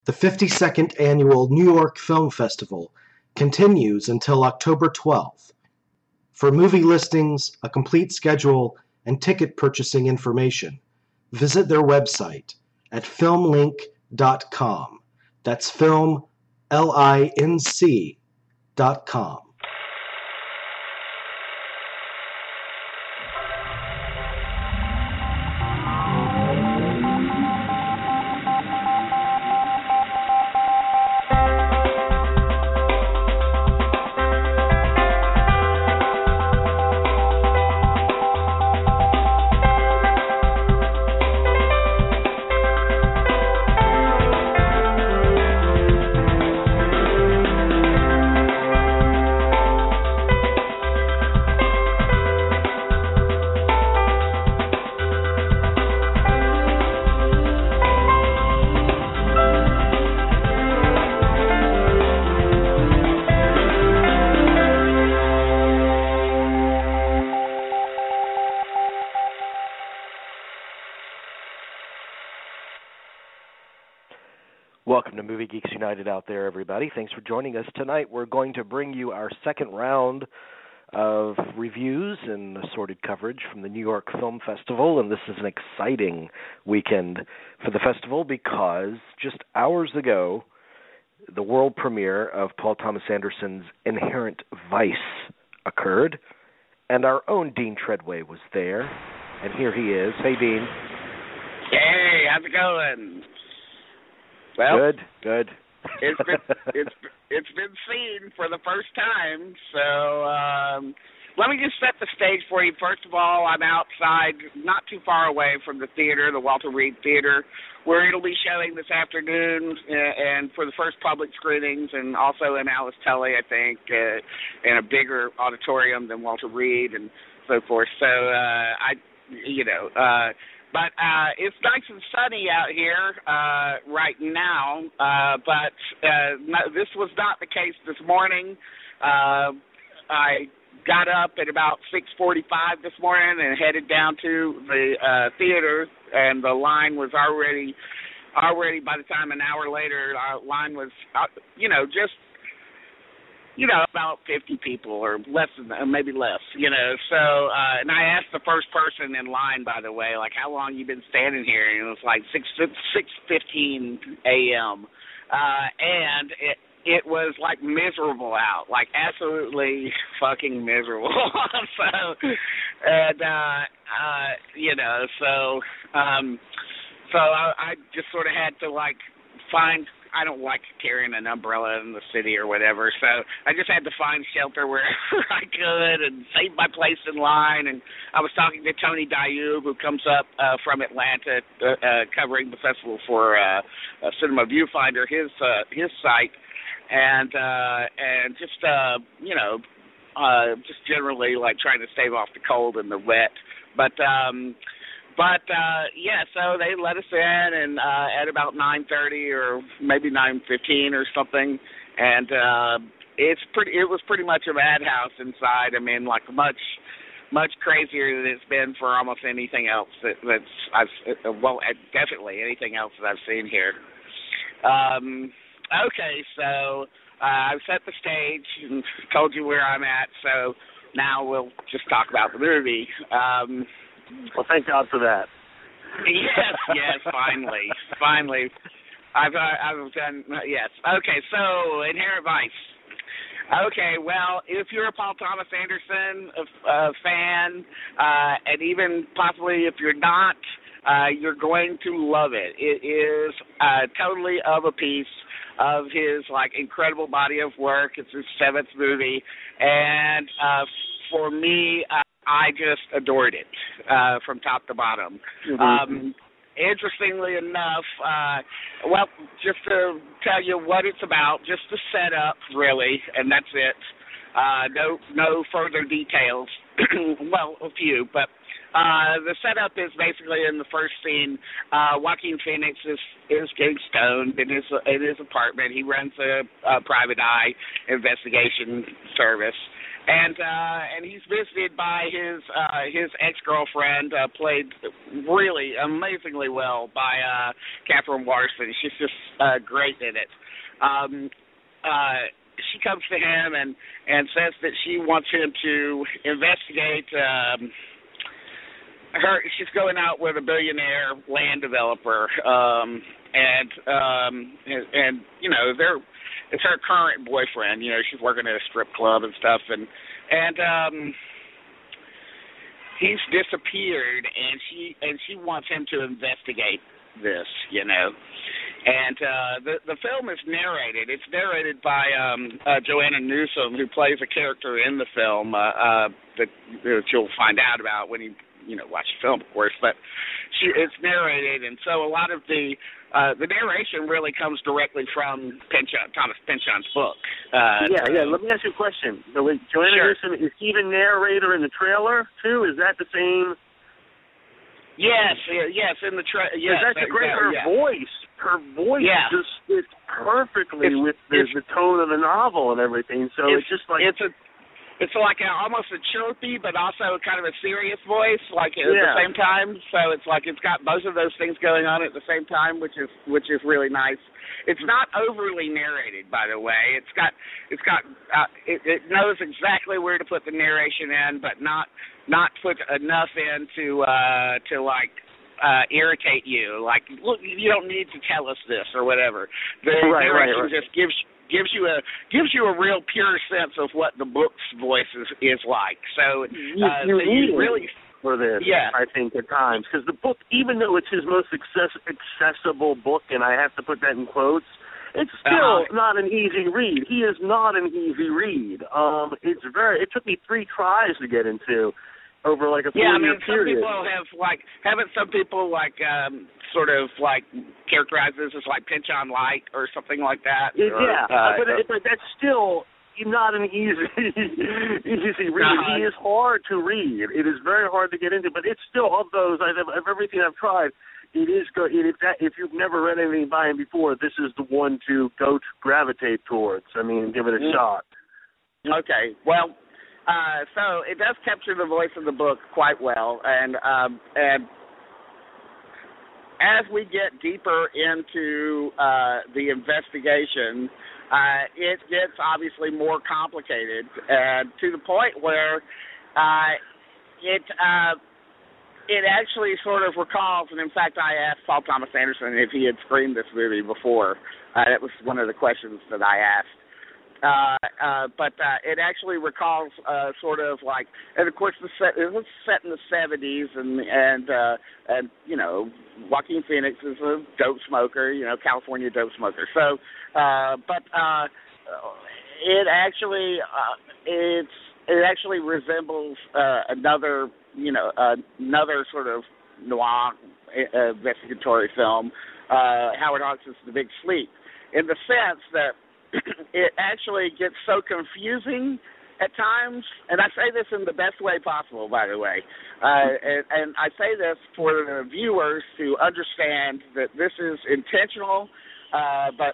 The 52nd Annual New York Film Festival continues until October 12th. For movie listings, a complete schedule, and ticket purchasing information, visit their website at filmlinc.com. That's film, LINC.com. Welcome to Movie Geeks United out there, everybody. Thanks for joining us tonight. We're going to bring you our second round of reviews and assorted coverage from the New York Film Festival, and this is an exciting weekend for the festival because just hours ago, the world premiere of Paul Thomas Anderson's Inherent Vice occurred, and our own Dean Treadway was there, and here he is. Hey, Dean. Hey, how's it going? Well, Good. it's been seen for the first time. So let me just set the stage for you. First of all, I'm outside, not too far away from the theater, the Walter Reed Theater, where it'll be showing this afternoon, and for the first public screenings, and also in Alice Tully, I think, in a bigger auditorium than Walter Reed and so forth. So But it's nice and sunny out here right now, but this was not the case this morning. I got up at about 6:45 this morning and headed down to the theater, and the line was already by the time an hour later, our line was, about 50 people or less than that, maybe less, So, and I asked the first person in line, by the way, like, how long you been standing here? And it was like 6:15 a.m. And it was like miserable out, like absolutely fucking miserable. So I just sort of had to find. I don't like carrying an umbrella in the city or whatever, so I just had to find shelter wherever I could and save my place in line. And I was talking to Tony Dayub, who comes up from Atlanta, covering the festival for Cinema Viewfinder, his site, and just just generally trying to stave off the cold and the wet, so they let us in, and at about 9:30 or maybe 9:15 or something, and it was pretty much a madhouse inside. I mean, much crazier than it's been for almost anything else definitely anything else that I've seen here. Okay, so I've set the stage and told you where I'm at, so now we'll just talk about the movie. Well, thank God for that. Yes, finally. I've done, yes. Okay, so Inherent Vice. Okay, well, if you're a Paul Thomas Anderson fan, and even possibly if you're not, you're going to love it. It is totally of a piece of his incredible body of work. It's his 7th movie, and for me, I just adored it from top to bottom. Mm-hmm. Interestingly enough, just to tell you what it's about, just the setup, really, and that's it. No further details. Well, a few, but the setup is basically in the first scene. Joaquin Phoenix is getting stoned in his apartment. He runs a private eye investigation service. and he's visited by his ex-girlfriend, played really amazingly well by Catherine Larson. She's just great in it. She comes to him and says that she wants him to investigate she's going out with a billionaire land developer, and you know, it's her current boyfriend. You know, she's working at a strip club and stuff, and he's disappeared, and she wants him to investigate this, you know. And the film is narrated. It's narrated by Joanna Newsom, who plays a character in the film that you'll find out about when you watch the film, of course. But it's narrated, and so a lot of the narration really comes directly from Thomas Pynchon's book. Yeah. Let me ask you a question. Joanna Newsom, is she the narrator in the trailer too? Is that the same? Yes, in the trailer. Yes, that's great. Her voice just fits perfectly with the tone of the novel and everything. So it's just like it's like almost a chirpy, but also kind of a serious voice, like at the same time. So it's like it's got both of those things going on at the same time, which is really nice. It's not overly narrated, by the way. It knows exactly where to put the narration in, but not put enough in to irritate you. Like, look, you don't need to tell us this or whatever. The narration just gives you a real pure sense of what the book's voice is like. So you really for this, I think, at times, because the book, even though it's his most accessible book, and I have to put that in quotes, it's still not an easy read. He is not an easy read. It took me 3 tries to get into over like a 4-year period. Some people sort of like characterize this as like Pynchon light or something like that. But that's still not an easy read. He is hard to read. It is very hard to get into, but it's still, of those, of everything I've tried, it is good. If you've never read anything by him before, this is the one to gravitate towards. I mean, give it a shot. Okay, well, so it does capture the voice of the book quite well, and as we get deeper into the investigation, it gets obviously more complicated, to the point where it actually sort of recalls, and in fact I asked Paul Thomas Anderson if he had screened this movie before. That was one of the questions that I asked. But it actually recalls sort of like, and of course it was set in the 70s, and you know, Joaquin Phoenix is a dope smoker, you know, California dope smoker. So, but it actually resembles another sort of noir investigatory film, Howard Hawks' The Big Sleep, in the sense that it actually gets so confusing at times, and I say this in the best way possible, by the way, and I say this for the viewers to understand that this is intentional, but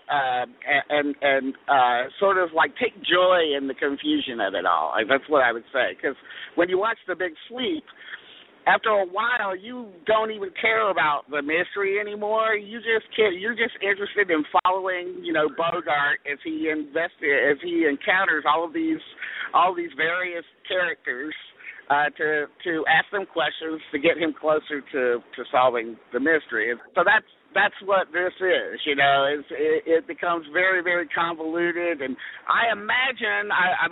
sort of like take joy in the confusion of it all. That's what I would say, because when you watch The Big Sleep, after a while, you don't even care about the mystery anymore. You're just interested in following, you know, Bogart as he encounters all these various characters to ask them questions to get him closer to solving the mystery. So that's what this is. You know, it becomes very, very convoluted, and I imagine.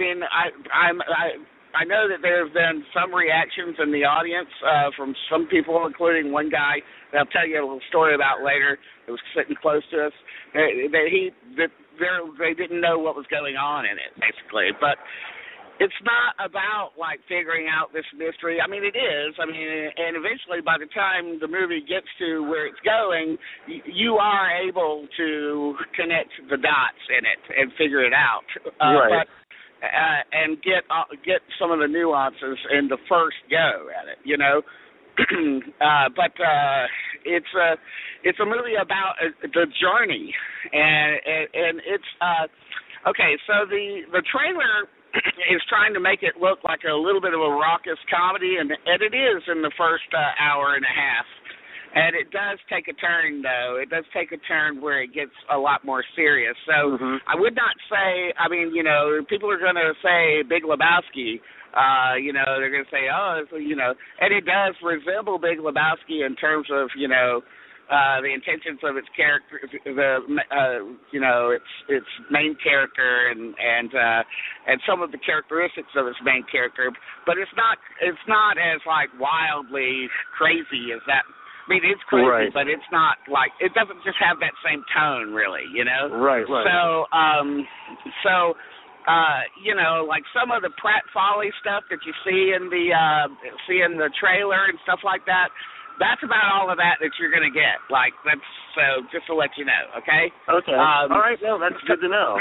I know that there have been some reactions in the audience from some people, including one guy that I'll tell you a little story about later that was sitting close to us. They didn't know what was going on in it, basically. But it's not about, like, figuring out this mystery. I mean, it is. I mean, and eventually by the time the movie gets to where it's going, you are able to connect the dots in it and figure it out. Right. And get some of the nuances in the first go at it, you know. But it's a movie about the journey, and it's okay. So the trailer is trying to make it look like a little bit of a raucous comedy, and it is in the first hour and a half. And it does take a turn, though. It does take a turn where it gets a lot more serious. So I would not say, I mean, you know, people are going to say Big Lebowski. You know, they're going to say, oh, you know, and it does resemble Big Lebowski in terms of, you know, the intentions of its character, you know, its main character, and some of the characteristics of its main character. But it's not as like wildly crazy as that. I mean, it's crazy, but it's not like, it doesn't just have that same tone, really, you know? Right. So, you know, like some of the Pratt-Folly stuff that you see in the trailer and stuff like that, that's about all of that you're going to get. Like, that's, so just to let you know, okay? Okay. All right, well, that's good to know.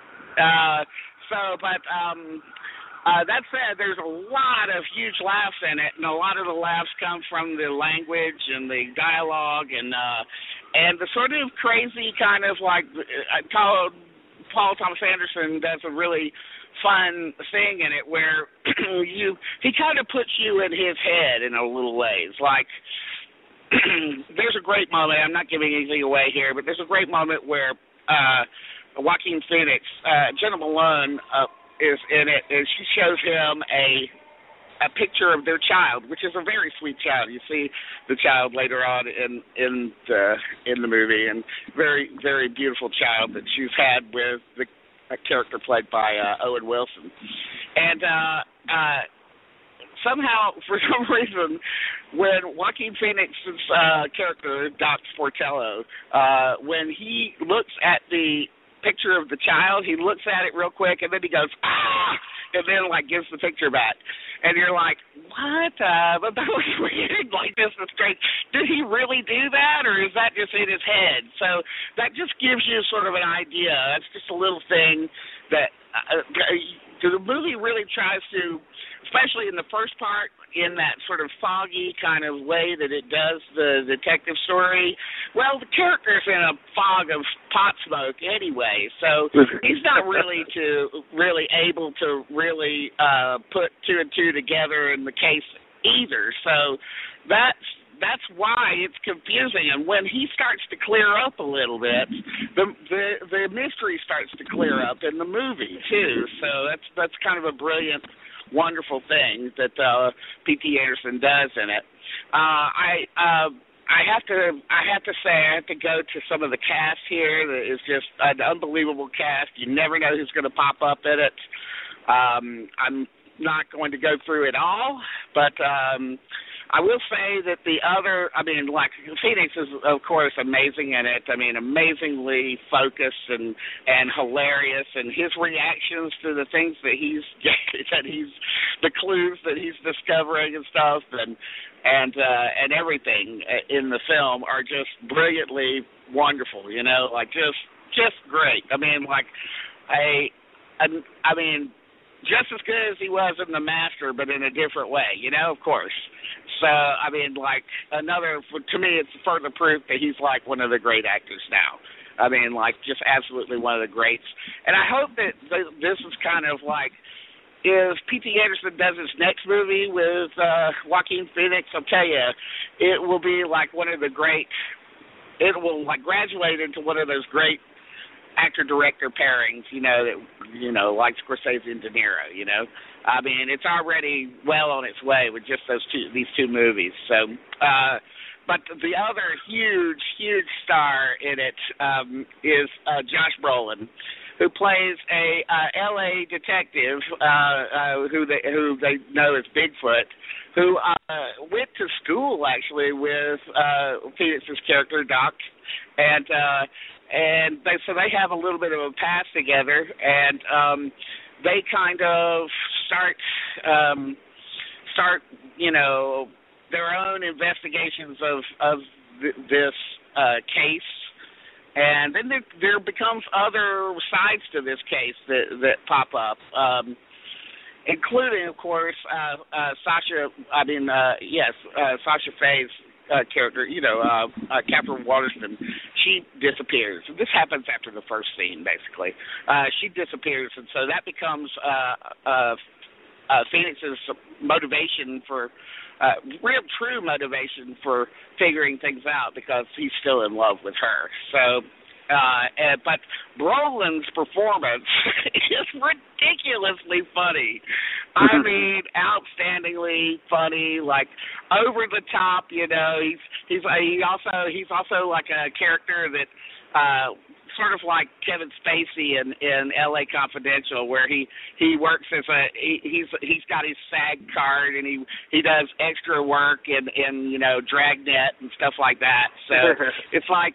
That said, there's a lot of huge laughs in it, and a lot of the laughs come from the language and the dialogue and the sort of crazy kind of like Paul Thomas Anderson does a really fun thing in it where he kind of puts you in his head in a little ways. Like there's a great moment. I'm not giving anything away here, but there's a great moment where Joaquin Phoenix, Jenna Malone, is in it, and she shows him a picture of their child, which is a very sweet child. You see the child later on in the movie, and very, very beautiful child that she's had with a character played by Owen Wilson. And somehow, for some reason, when Joaquin Phoenix's character, Doc Sportello, when he looks at the picture of the child, he looks at it real quick, and then he goes, ah, and then, like, gives the picture back. And you're like, what? But that was weird. Like, this is strange. Did he really do that, or is that just in his head? So that just gives you sort of an idea. That's just a little thing that the movie really tries to, especially in the first part, in that sort of foggy kind of way that it does the detective story. Well, the character's in a fog of pot smoke anyway, so he's not really able to really put two and two together in the case either. So that's why it's confusing. And when he starts to clear up a little bit, the mystery starts to clear up in the movie too. So that's kind of a brilliant, wonderful thing that P.T. Anderson does in it. I have to say I have to go to some of the cast here. That is just an unbelievable cast. You never know who's going to pop up in it. I'm not going to go through it all, but I will say that like Phoenix is, of course, amazing in it. I mean, amazingly focused and hilarious, and his reactions to the things that the clues that he's discovering and stuff, and everything in the film are just brilliantly wonderful. You know, like just great. I mean, like just as good as he was in The Master, but in a different way, you know, of course. So, I mean, like, to me, it's further proof that he's, like, one of the great actors now. I mean, like, just absolutely one of the greats. And I hope that this is kind of like, if P.T. Anderson does his next movie with Joaquin Phoenix, I'll tell you, it will be, like, one of the great, it will, like, graduate into one of those great actor-director pairings, like Scorsese and De Niro, you know. I mean, it's already well on its way with just these two movies. So, but the other huge, huge star in it is Josh Brolin, who plays a L.A. detective who they know as Bigfoot, who went to school actually with Phoenix's character Doc, and they have a little bit of a past together, and they kind of start their own investigations of this case, and then there becomes other sides to this case that pop up, including, of course, Sasha Fey's character, Catherine Waterston, she disappears. This happens after the first scene, basically. She disappears, and so that becomes Phoenix's motivation for real true motivation for figuring things out, because he's still in love with her. So but Brolin's performance is ridiculously funny. I mean, outstandingly funny, like over the top. He's also like a character that sort of like Kevin Spacey in L.A. Confidential, where he works as he's got his SAG card, and he does extra work in Dragnet and stuff like that. So it's like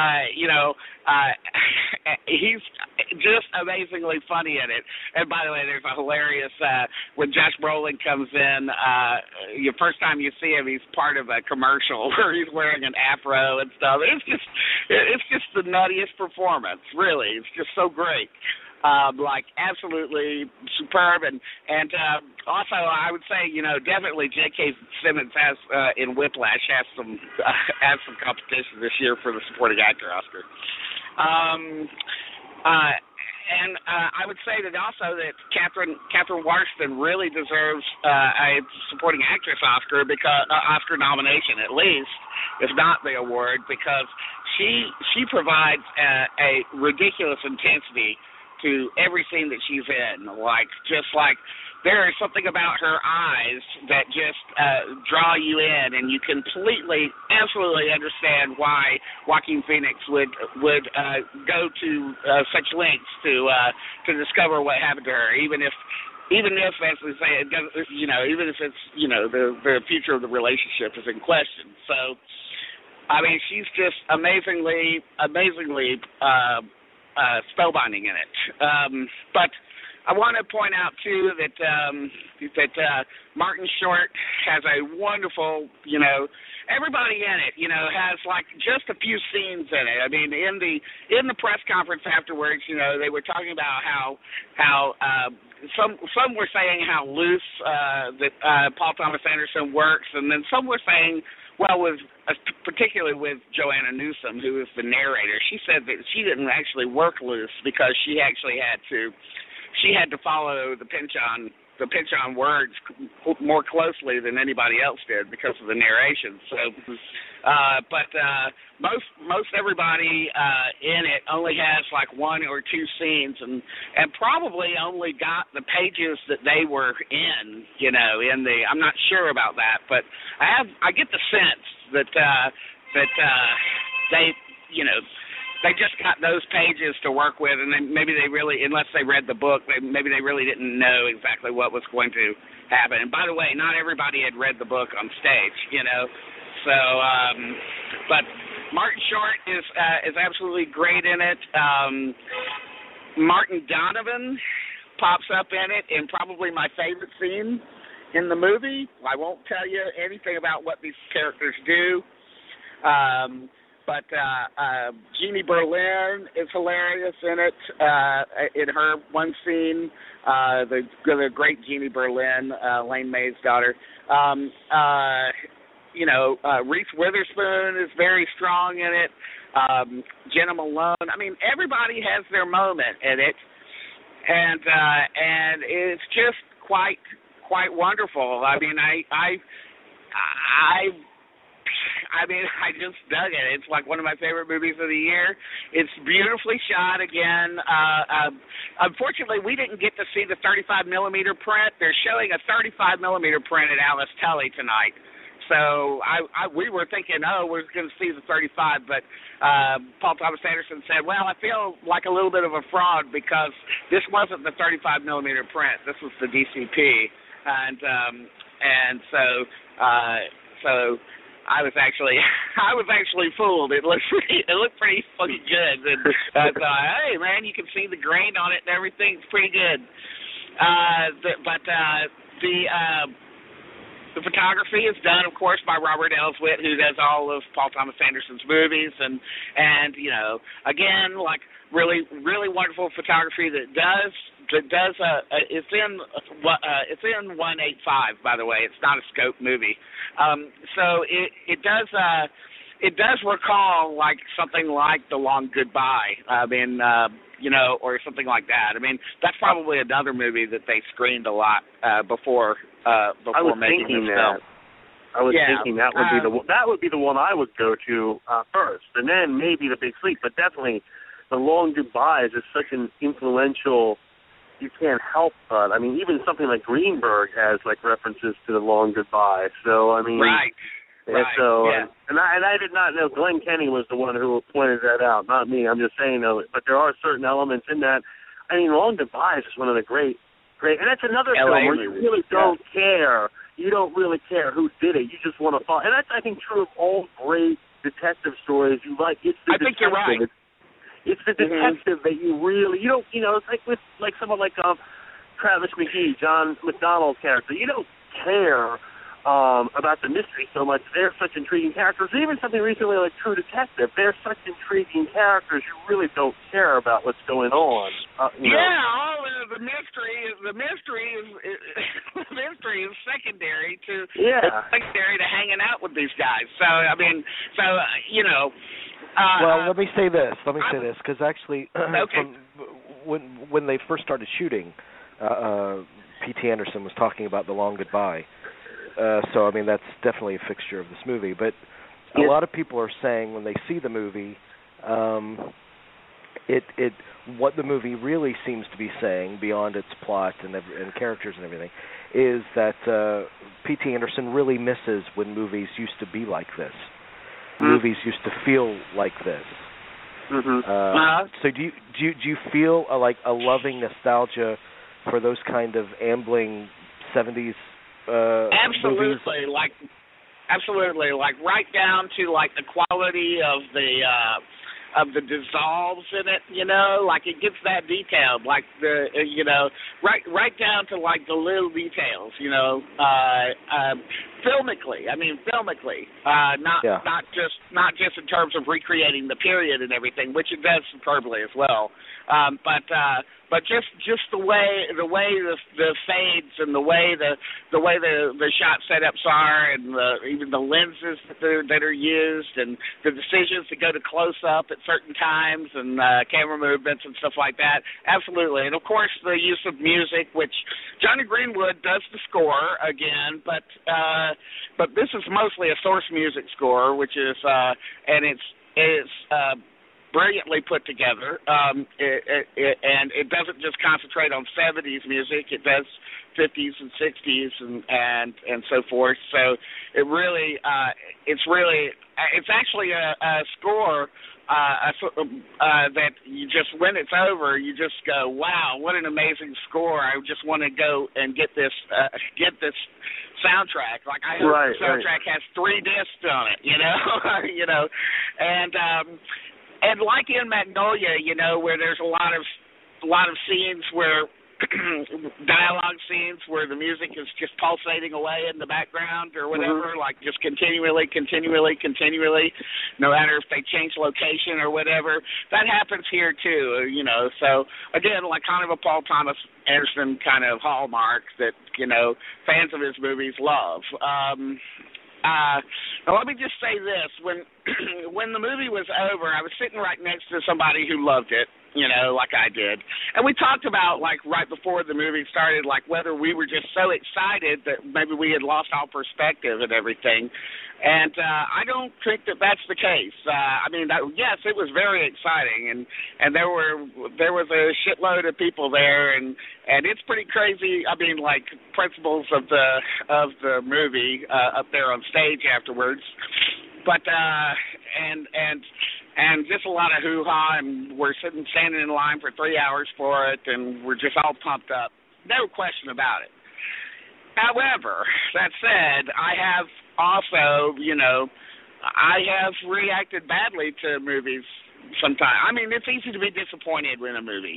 he's just amazingly funny in it. And by the way, there's a hilarious when Josh Brolin comes in. The first time you see him, he's part of a commercial where he's wearing an afro and stuff. It's just the nuttiest performance. Really, it's just so great. Like absolutely superb, and also I would say definitely J.K. Simmons has in Whiplash has some competition this year for the supporting actor Oscar. And I would say that also that Catherine Waterston really deserves a supporting actress Oscar Oscar nomination at least, if not the award, because she provides a ridiculous intensity to every scene that she's in. There is something about her eyes that just draw you in, and you completely, absolutely understand why Joaquin Phoenix would go to such lengths to discover what happened to her, even if, as we say, it doesn't, even if it's the future of the relationship is in question. So, I mean, she's just amazingly spellbinding in it. But I want to point out too that Martin Short has a wonderful, everybody in it, has like just a few scenes in it. I mean, in the press conference afterwards, they were talking about how some were saying how loose that Paul Thomas Anderson works, and then some were saying, well, particularly with Joanna Newsom, who is the narrator, she said that she didn't actually work loose because she actually had to follow the pinch on words more closely than anybody else did because of the narration. So, but most everybody in it only has like one or two scenes, and probably only got the pages that they were in. I'm not sure about that, but I get the sense that they just got those pages to work with, and then maybe they really, unless they read the book, maybe they really didn't know exactly what was going to happen. And by the way, not everybody had read the book on stage, So, but Martin Short is absolutely great in it. Martin Donovan pops up in it in probably my favorite scene in the movie. I won't tell you anything about what these characters do. But Jeannie Berlin is hilarious in it, in her one scene, the great Jeannie Berlin, Lane May's daughter. Reese Witherspoon is very strong in it. Jenna Malone. I mean, everybody has their moment in it, and it's just quite wonderful. I mean, I just dug it. It's like one of my favorite movies of the year. It's beautifully shot again. Unfortunately, we didn't get to see the 35 millimeter print. They're showing a 35 millimeter print at Alice Tully tonight. So we were thinking, we're going to see the 35, but Paul Thomas Anderson said, well, I feel like a little bit of a fraud because this wasn't the 35 millimeter print. This was the DCP, and so I was actually fooled. It looked pretty fucking good. And I thought, hey man, you can see the grain on it and everything. It's pretty good. The photography is done, of course, by Robert Elswit, who does all of Paul Thomas Anderson's movies, and again, like really, really wonderful photography that does it's in 185, by the way. It's not a scope movie. So it does recall like something like The Long Goodbye. I mean, or something like that. I mean, that's probably another movie that they screened a lot before making this film. I was thinking that would be the one I would go to first, and then maybe The Big Sleep. But definitely, The Long Goodbyes is such an influential. You can't help but. I mean, even something like Greenberg has like references to The Long Goodbye. So I mean, right. And so, and I did not know Glenn Kenny was the one who pointed that out, not me. I'm just saying though. But there are certain elements in that. I mean, Long Goodbyes is one of the great, and that's another film where you really don't care. You don't really care who did it. You just want to follow. And that's, I think, true of all great detective stories. You like it's the I think you're right. It's the detective that you really it's like with like someone like Travis McGee, John McDonald's character. You don't care about the mystery so much. They're such intriguing characters. Even something recently like True Detective, they're such intriguing characters. You really don't care about what's going on. The mystery is secondary to hanging out with these guys. So I mean, well, let me say this because actually, when they first started shooting, P.T. Anderson was talking about The Long Goodbye. So, I mean, that's definitely a fixture of this movie. But a lot of people are saying when they see the movie, what the movie really seems to be saying, beyond its plot and characters and everything, is that P.T. Anderson really misses when movies used to be like this. Movies used to feel like this. So do you feel like a loving nostalgia for those kind of ambling 70s absolutely movies? Absolutely, like right down to like the quality of the dissolves in it, like it gets that detailed, like right down to like the little details, filmically, not just in terms of recreating the period and everything, which it does superbly as well, but just the way the fades and the way the shot setups are, and even the lenses that are used, and the decisions to go to close up at certain times, and camera movements and stuff like that. Absolutely, and of course the use of music, which Johnny Greenwood does the score again, but this is mostly a source music score, which is and it's brilliantly put together, and it doesn't just concentrate on 70s music. It does 50s and 60s and so forth. So it's actually a score that you just, when it's over, you just go, wow, what an amazing score! I just want to go and get this soundtrack. Like I hope the soundtrack has 3 discs on it, and like in Magnolia, where there's a lot of scenes where dialogue scenes where the music is just pulsating away in the background or whatever, like just continually, no matter if they change location or whatever. That happens here too, So again, like kind of a Paul Thomas Anderson kind of hallmark that fans of his movies love. Now let me just say this: when the movie was over, I was sitting right next to somebody who loved it, like I did, and we talked about, like, right before the movie started, like whether we were just so excited that maybe we had lost all perspective and everything. And I don't think that that's the case. Yes, it was very exciting, and there was a shitload of people there, and it's pretty crazy. I mean, like principals of the movie up there on stage afterwards, but and just a lot of hoo-ha, and we're standing in line for 3 hours for it, and we're just all pumped up. No question about it. However, that said, I have also, I have reacted badly to movies sometimes. I mean, it's easy to be disappointed in a movie.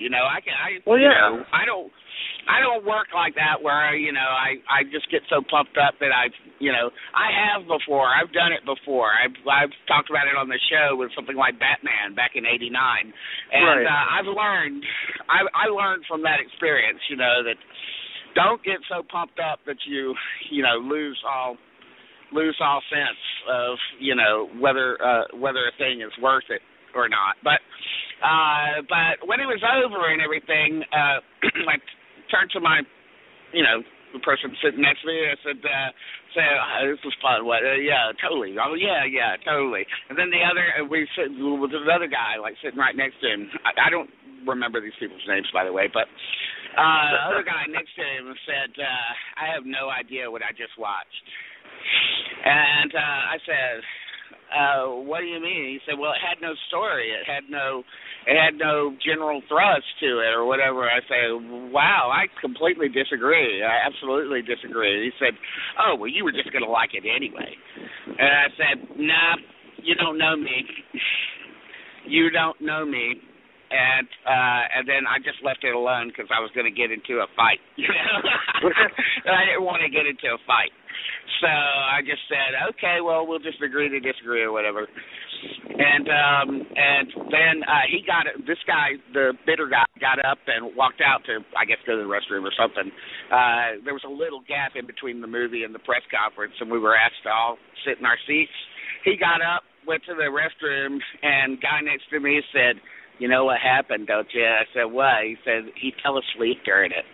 I don't work like that where I just get so pumped up that I have before. I've done it before. I've talked about it on the show with something like Batman back in '89, and I've learned I learned from that experience, that don't get so pumped up that you lose all sense of whether a thing is worth it or not. But when it was over and everything, I turned to my the person sitting next to me. I said, this was fun. What? Yeah, totally. Oh, yeah, totally. And then we said, was another guy like sitting right next to him. I don't remember these people's names, by the way, but the other guy next to him said, I have no idea what I just watched. And I said, what do you mean? He said, well, it had no story. It had no general thrust to it or whatever. I say, wow, I completely disagree. I absolutely disagree. He said, oh, well, you were just going to like it anyway. And I said, nah, you don't know me. You don't know me. And then I just left it alone because I was going to get into a fight. And I didn't want to get into a fight. So I just said, okay, well, we'll just agree to disagree or whatever. And then this guy, the bitter guy, got up and walked out to, I guess, go to the restroom or something. There was a little gap in between the movie and the press conference, and we were asked to all sit in our seats. He got up, went to the restroom, and guy next to me said, you know what happened, don't you? I said, what? He said, he fell asleep during it.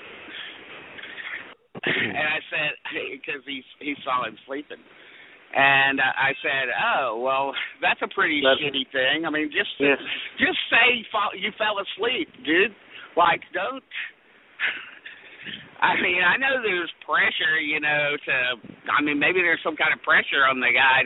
And I said, because he saw him sleeping. And I said, oh, well, that's a pretty shitty thing. I mean, just say you fell asleep, dude. Like, don't. I mean, I know there's pressure, maybe there's some kind of pressure on the guy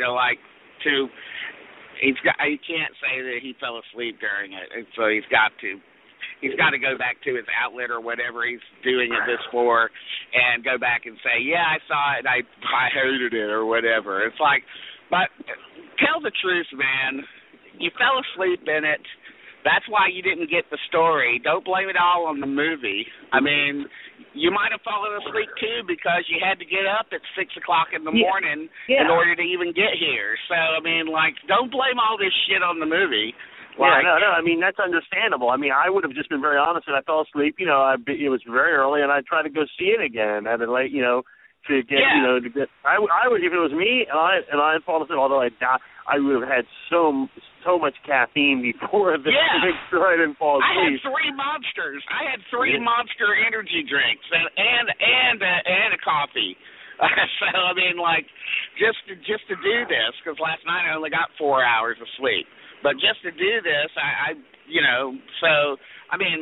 he can't say that he fell asleep during it, and so he's got to go back to his outlet or whatever he's doing this for, and go back and say, yeah, I saw it, I hated it or whatever. It's like, but tell the truth, man. You fell asleep in it. That's why you didn't get the story. Don't blame it all on the movie. I mean, you might have fallen asleep too because you had to get up at 6 o'clock in the morning in order to even get here. So I mean, don't blame all this shit on the movie. No. I mean, that's understandable. I mean, I would have just been very honest and I fell asleep. It was very early, and I tried to go see it again at a late, to get, to get. I would, if it was me and I had fallen asleep, although I would have had so much caffeine before the make sure I didn't fall asleep. I had three Monster energy drinks and a coffee. So I mean, just to do this, because last night I only got 4 hours of sleep. But just to do this, so I mean,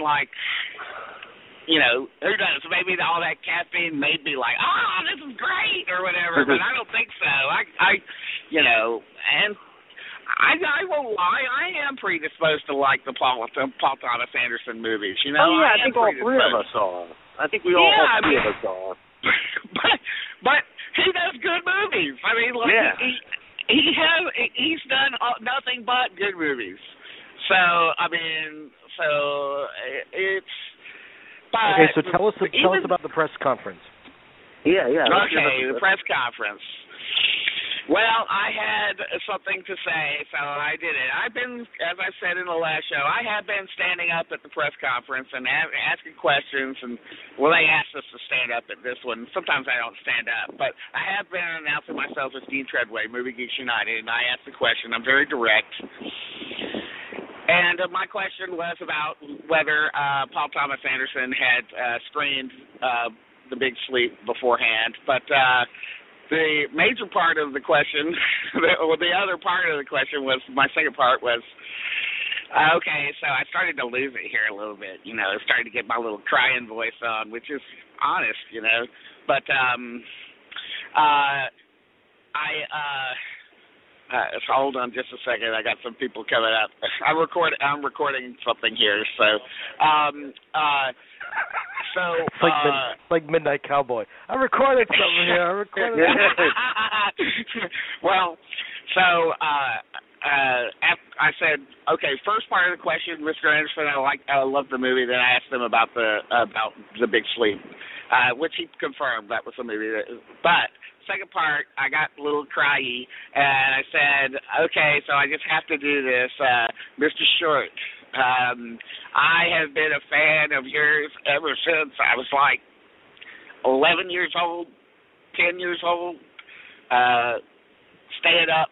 who knows? Maybe all that caffeine made me like, oh, this is great or whatever. But I don't think so. And I won't lie. I am predisposed to like the Paul Thomas Anderson movies. I think all three of us are. I think we all three of us are. But he does good movies. I mean, he's done nothing but good movies. So I mean, it's. Okay, so tell us about the press conference. Yeah. Okay, the press conference. Well, I had something to say, so I did it. I've been, as I said in the last show, I have been standing up at the press conference and asking questions, and, they asked us to stand up at this one. Sometimes I don't stand up, but I have been announcing myself as Dean Treadway, Movie Geeks United, and I asked the question. I'm very direct. And my question was about whether Paul Thomas Anderson had screened The Big Sleep beforehand, but the major part of the question, the other part of the question was, my second part was, okay, so I started to lose it here a little bit, I started to get my little crying voice on, which is honest, but hold on just a second. I got some people coming up. I'm recording something here, so it's like Midnight Cowboy. I'm recording something here. Well, so I said, okay, first part of the question, Mr. Anderson, I love the movie. Then I asked him about the Big Sleep, which he confirmed that was the movie. But second part, I got a little cryy, and I said, okay, so I just have to do this. Mr. Short, I have been a fan of yours ever since I was like 11 years old, 10 years old, staying up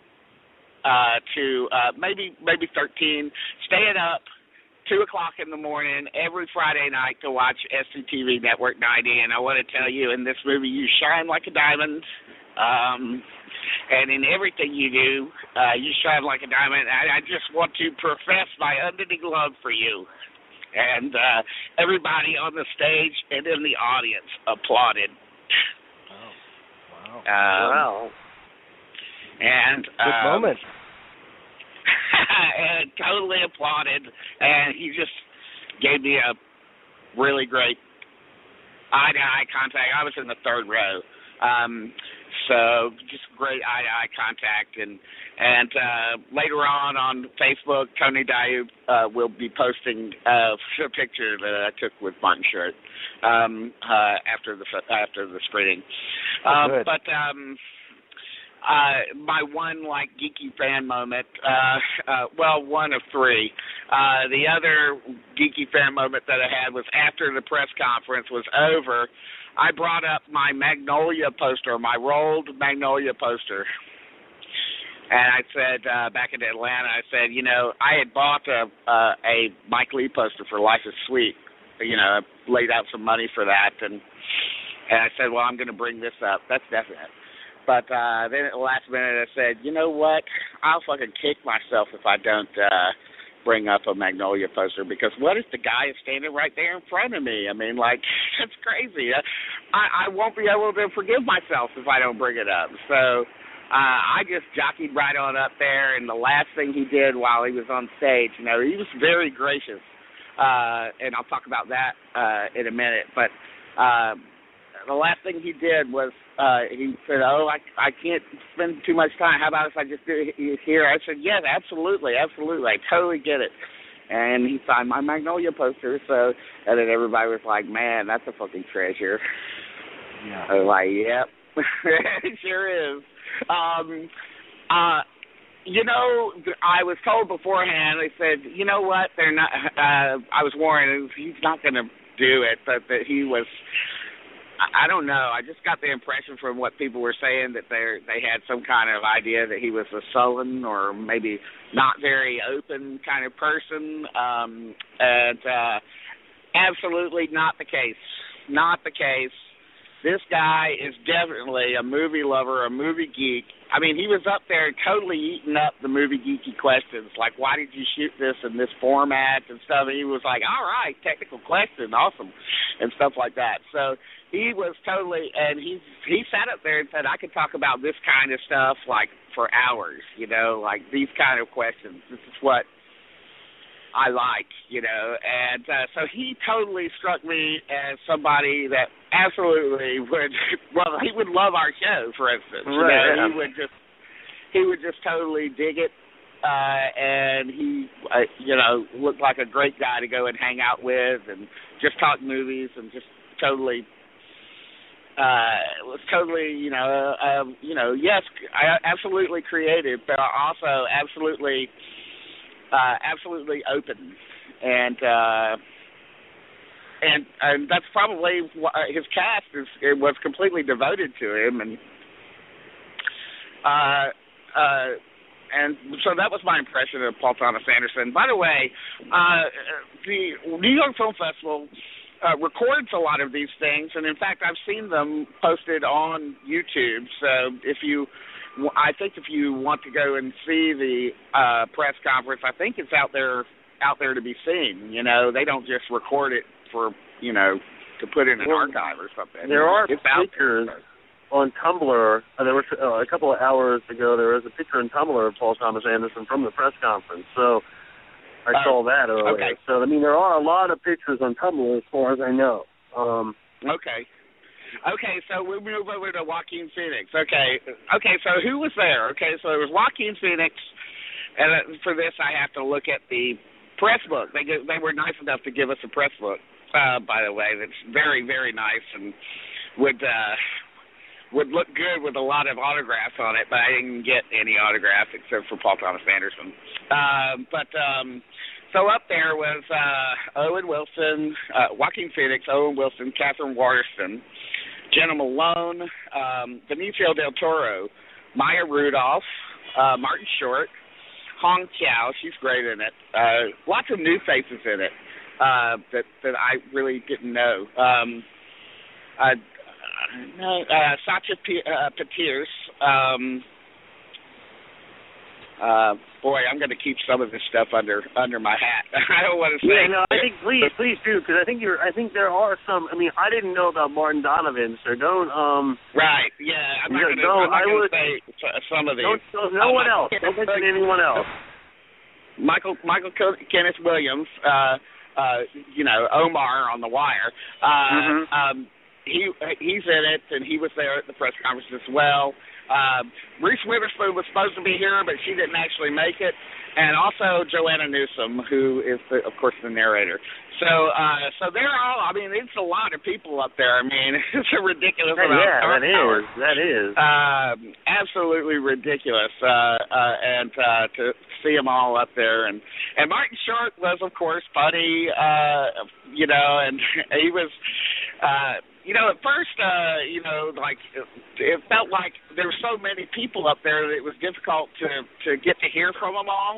to maybe 13, staying up 2 o'clock in the morning every Friday night to watch SCTV Network 90. And I want to tell you, in this movie, you shine like a diamond. And in everything you do, you shine like a diamond. I just want to profess my unending love for you. And everybody on the stage and in the audience applauded. Oh, wow. Wow. And good moment. and totally applauded, and he just gave me a really great eye-to-eye contact. I was in the third row, so just great eye-to-eye contact. And later on Facebook, Tony Dayu will be posting a picture that I took with Martin Short after the screening. But my one geeky fan moment, one of three. The other geeky fan moment that I had was after the press conference was over. I brought up my Magnolia poster, my rolled Magnolia poster. And I said, back in Atlanta, I said, I had bought a Mike Lee poster for Life is Sweet. I laid out some money for that. And I said, well, I'm going to bring this up. That's definite. But then at the last minute I said, you know what? I'll fucking kick myself if I don't bring up a Magnolia poster, because what if the guy is standing right there in front of me? I mean, that's crazy. I won't be able to forgive myself if I don't bring it up. So I just jockeyed right on up there, and the last thing he did while he was on stage, he was very gracious, and I'll talk about that in a minute, but the last thing he did was he said, I can't spend too much time. How about if I just do it here? I said, yes, absolutely. I totally get it. And he signed my Magnolia poster. And then everybody was like, man, that's a fucking treasure. Yeah. I was like, yep, it sure is. I was told beforehand, they said, you know what, they're not, I was warned, he's not going to do it, but that he was, I don't know. I just got the impression from what people were saying that they had some kind of idea that he was a sullen or maybe not very open kind of person. And absolutely not the case. Not the case. This guy is definitely a movie lover, a movie geek. I mean, he was up there totally eating up the movie geeky questions, like, why did you shoot this in this format and stuff? And he was like, all right, technical question, awesome, and stuff like that. So he was totally, and he sat up there and said, I could talk about this kind of stuff, for hours, these kind of questions. This is what I like, and so he totally struck me as somebody that absolutely he would love our show, for instance. Right. He would just totally dig it, and he, looked like a great guy to go and hang out with and just talk movies and just totally, was totally, yes, absolutely creative, but also absolutely open, and that's probably his cast was completely devoted to him, and so that was my impression of Paul Thomas Anderson. By the way, the New York Film Festival records a lot of these things, and in fact, I've seen them posted on YouTube. So I think if you want to go and see the press conference, I think it's out there to be seen. They don't just record it for to put in an archive or something. There are pictures on Tumblr. There was a couple of hours ago. There was a picture on Tumblr of Paul Thomas Anderson from the press conference. So I saw that earlier. Okay. So there are a lot of pictures on Tumblr as far as I know. Okay. Okay, so we move over to Joaquin Phoenix. Okay, so who was there? Okay, so it was Joaquin Phoenix, and for this I have to look at the press book. They were nice enough to give us a press book, by the way, that's very, very nice and would look good with a lot of autographs on it, but I didn't get any autographs except for Paul Thomas Anderson. So up there was Owen Wilson, Joaquin Phoenix, Owen Wilson, Catherine Waterston, Jenna Malone, Benicio del Toro, Maya Rudolph, Martin Short, Hong Chow, she's great in it. Lots of new faces in it that I really didn't know. Sacha Pierce. Boy, I'm going to keep some of this stuff under my hat. I don't want to say. Yeah, no, I think please do, because I think there are some. I mean, I didn't know about Martin Donovan, so don't. Right. Yeah. I'm not going to say some of these. No one else. Don't mention anyone else. Michael Kenneth Williams. Omar on The Wire. He's in it, and he was there at the press conference as well. Reese Witherspoon was supposed to be here, but she didn't actually make it. And also Joanna Newsom, who is, of course, the narrator. So they're all, I mean, it's a lot of people up there. I mean, it's a ridiculous amount of star power. That is. Absolutely ridiculous. And to see them all up there. And Martin Short was, of course, funny, and he was... at first, like it felt like there were so many people up there that it was difficult to get to hear from them all.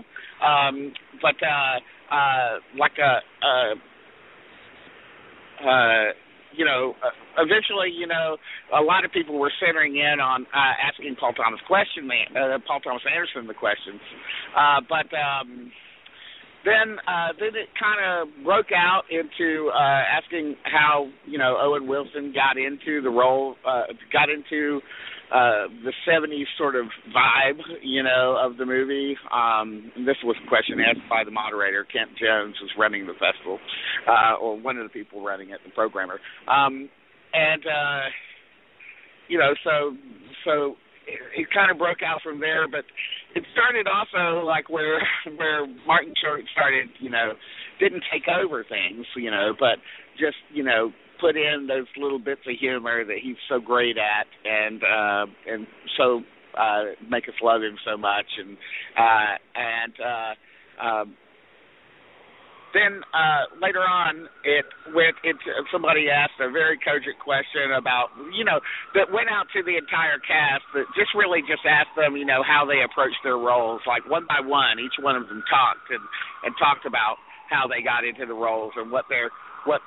Eventually, a lot of people were centering in on asking Paul Thomas Anderson the questions. Then it kind of broke out into asking how, Owen Wilson got into the role, got into the 70s sort of vibe, of the movie. This was a question asked by the moderator, Kent Jones, who's running the festival, or one of the people running it, the programmer. So it kind of broke out from there, but it started also like where Martin Short started, didn't take over things, but just, put in those little bits of humor that he's so great at, and so make us love him so much, Then later on, somebody asked a very cogent question about, that went out to the entire cast, that just asked them, how they approached their roles. Like one by one, each one of them talked and talked about how they got into the roles and what their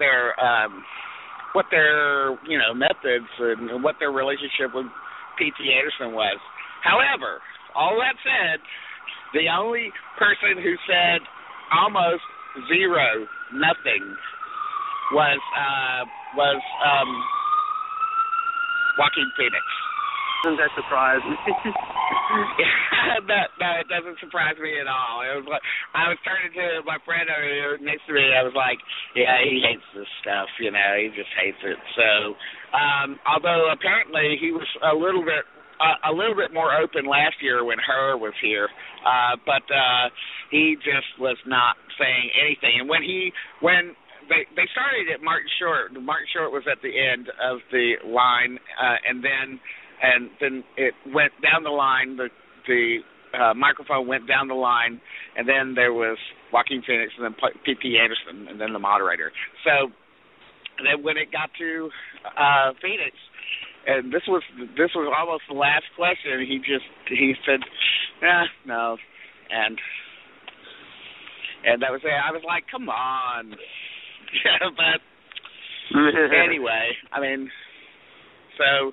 methods and what their relationship with P.T. Anderson was. However, all that said, the only person who said almost nothing was Joaquin Phoenix. Doesn't that surprise me? No, it doesn't surprise me at all. It was like I was turning to my friend over next to me. I was like, "Yeah, he hates this stuff. He just hates it." So, although apparently he was a little bit more open last year when Her was here, but he just was not saying anything. And when they started at Martin Short was at the end of the line, and then it went down the line. The microphone went down the line, and then there was Joaquin Phoenix, and then P.T. Anderson, and then the moderator. So then when it got to Phoenix. And this was almost the last question. He said, no, and that was it. I was like, come on, but anyway, I mean, so,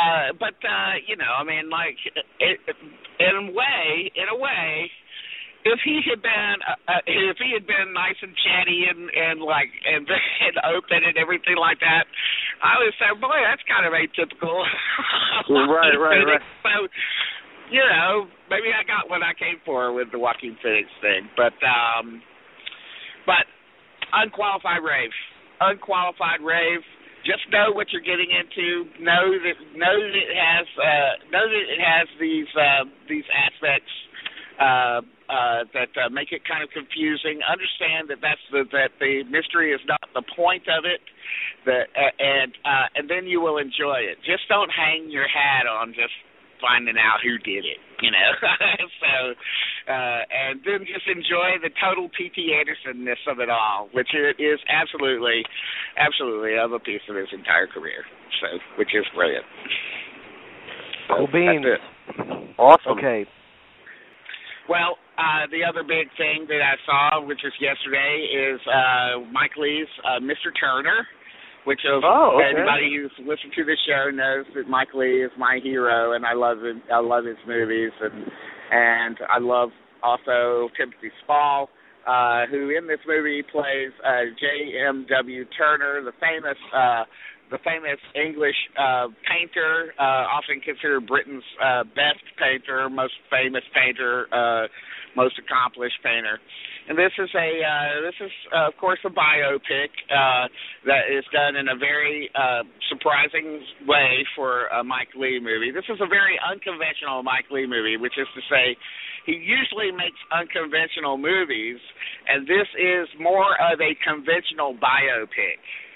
like in a way. If he had been nice and chatty and open and everything like that, I would say, boy, that's kind of atypical. Right. So, maybe I got what I came for with the Joaquin Phoenix thing, but unqualified rave. Just know what you're getting into. Know that it has these aspects. That make it kind of confusing. Understand that the mystery is not the point of it, and then you will enjoy it. Just don't hang your hat on just finding out who did it, you know. So, and then just enjoy the total P.T. Anderson-ness of it all, which is absolutely of a piece of his entire career. So, which is brilliant. Cool beans. Awesome. Okay. Well, the other big thing that I saw, which was yesterday, is Mike Leigh's Mr. Turner, which anybody who's listened to the show knows that Mike Leigh is my hero, and I love him. I love his movies, and I love also Timothy Spall, who in this movie plays J.M.W. Turner, the famous English painter, often considered Britain's best painter, most famous painter, most accomplished painter. And this is of course a biopic that is done in a very surprising way for a Mike Leigh movie. This is a very unconventional Mike Leigh movie, which is to say he usually makes unconventional movies, and this is more of a conventional biopic.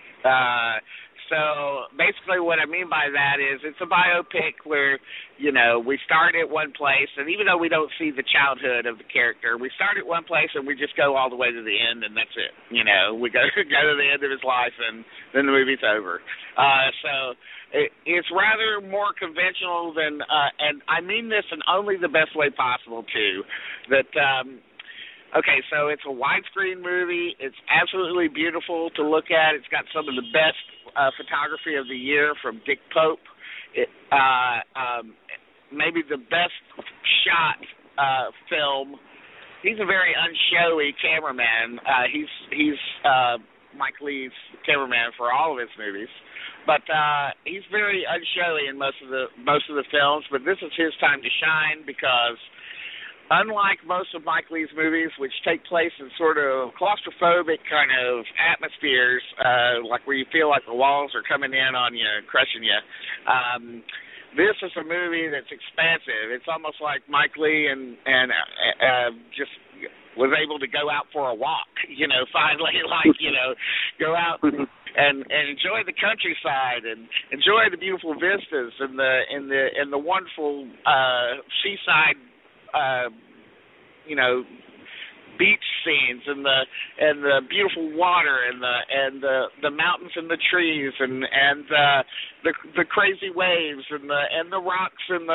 So basically what I mean by that is it's a biopic where, you know, we start at one place, and even though we don't see the childhood of the character, we start at one place and we just go all the way to the end, and that's it. You know, we go to the end of his life, and then the movie's over. So it's rather more conventional than, and I mean this in only the best way possible, too, that okay, so it's a widescreen movie. It's absolutely beautiful to look at. It's got some of the best photography of the year from Dick Pope. Maybe the best shot film. He's a very unshowy cameraman. He's Mike Leigh's cameraman for all of his movies, but he's very unshowy in most of the films. But this is his time to shine because, unlike most of Mike Leigh's movies, which take place in sort of claustrophobic kind of atmospheres, like where you feel like the walls are coming in on you and crushing you, this is a movie that's expansive. It's almost like Mike Leigh and just was able to go out for a walk, you know, finally, like, you know, go out and enjoy the countryside and enjoy the beautiful vistas and the wonderful seaside, you know, beach scenes and the beautiful water and the mountains and the trees and the crazy waves and the rocks on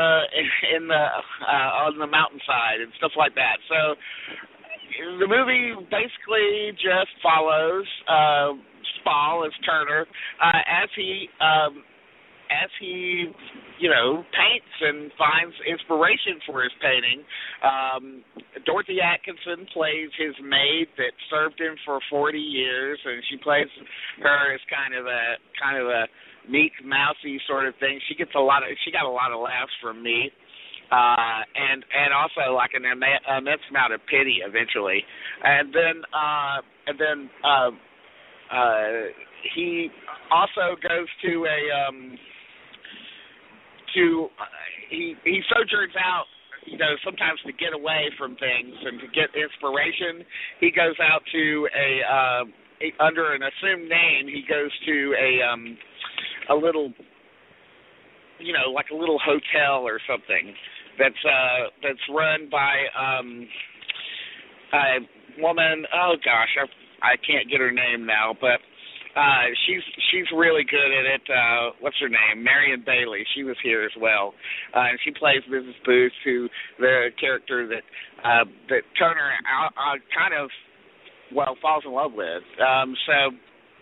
the mountainside and stuff like that. So the movie basically just follows Spall as Turner as he, you know, paints and finds inspiration for his painting. Dorothy Atkinson plays his maid that served him for 40 years, and she plays her as kind of a meek, mousy sort of thing. She got a lot of laughs from me, and also like an immense amount of pity eventually. And then he also goes to he sojourns out, you know, sometimes to get away from things and to get inspiration. He goes out to under an assumed name. He goes to a little, you know, like a little hotel or something that's run by a woman. Oh gosh, I can't get her name now, but she's really good at it. What's her name? Marion Bailey. She was here as well, and she plays Mrs. Booth, who the character that Turner kind of falls in love with. So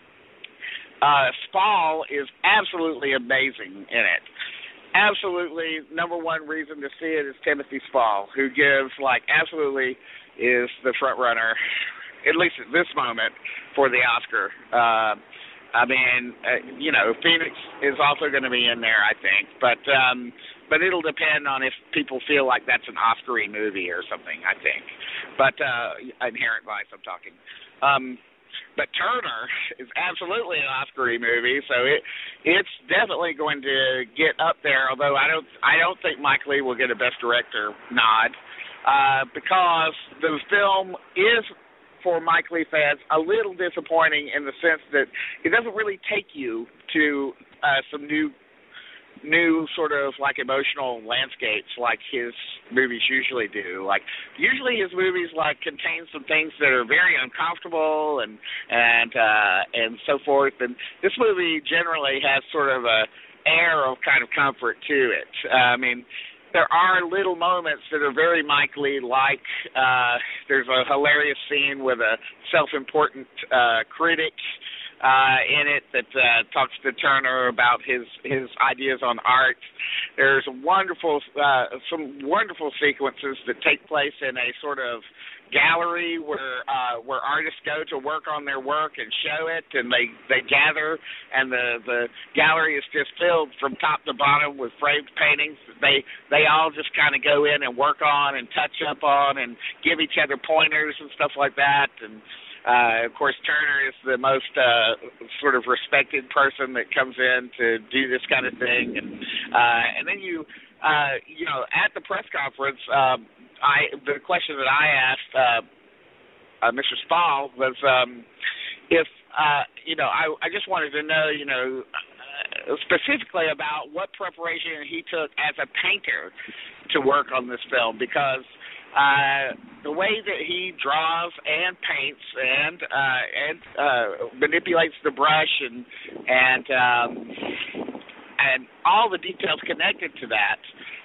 Spall is absolutely amazing in it. Absolutely, number one reason to see it is Timothy Spall, who gives absolutely is the front runner, at least at this moment, for the Oscar. I mean, you know, Phoenix is also going to be in there, I think, but it'll depend on if people feel like that's an Oscar-y movie or something, I think. But Inherent Vice, I'm talking. But Turner is absolutely an Oscar-y movie, so it's definitely going to get up there. Although I don't think Mike Leigh will get a Best Director nod because the film is, for Mike Leigh fans, a little disappointing in the sense that it doesn't really take you to some new new sort of like emotional landscapes like his movies usually do. Like usually his movies like contain some things that are very uncomfortable and so forth. And this movie generally has sort of a air of kind of comfort to it. I mean, there are little moments that are very Mike Leigh like. There's a hilarious scene with a self-important critic in it that talks to Turner about his ideas on art. There's some wonderful sequences that take place in a sort of gallery where artists go to work on their work and show it, and they gather, and the gallery is just filled from top to bottom with framed paintings. They all just kind of go in and work on and touch up on and give each other pointers and stuff like that. And of course, Turner is the most sort of respected person that comes in to do this kind of thing. And then at the press conference, the question that I asked Mr. Spall was if I just wanted to know, specifically about what preparation he took as a painter to work on this film, because the way that he draws and paints and manipulates the brush and all the details connected to that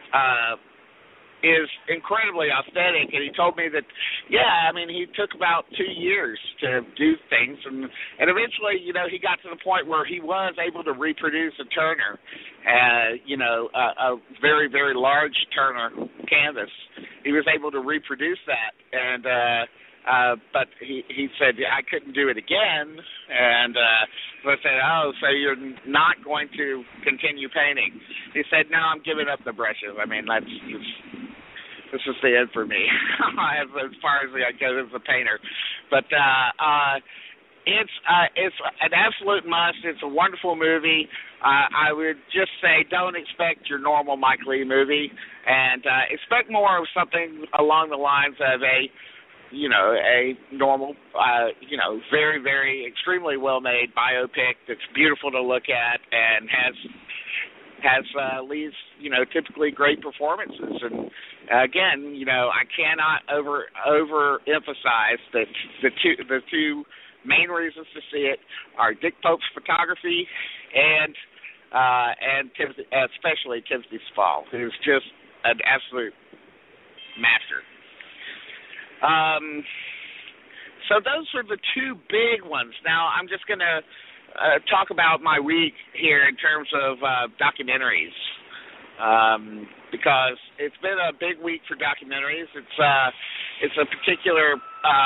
is incredibly authentic. And he told me that, he took about 2 years to do things, and eventually, he got to the point where he was able to reproduce a Turner, a very, very large Turner canvas. He was able to reproduce that, and but he said, I couldn't do it again, and I said, so you're not going to continue painting? He said, no, I'm giving up the brushes. I mean, this is the end for me as far as I go as a painter. But it's an absolute must. It's a wonderful movie. I would just say don't expect your normal Mike Leigh movie, and expect more of something along the lines of a normal, very, very extremely well-made biopic that's beautiful to look at and has Leigh's, typically great performances. And again, I cannot overemphasize that the two main reasons to see it are Dick Pope's photography and Timothy, especially Timothy Spall, who's just an absolute master. So those are the two big ones. Now I'm just going to talk about my week here in terms of documentaries, because it's been a big week for documentaries. It's a particular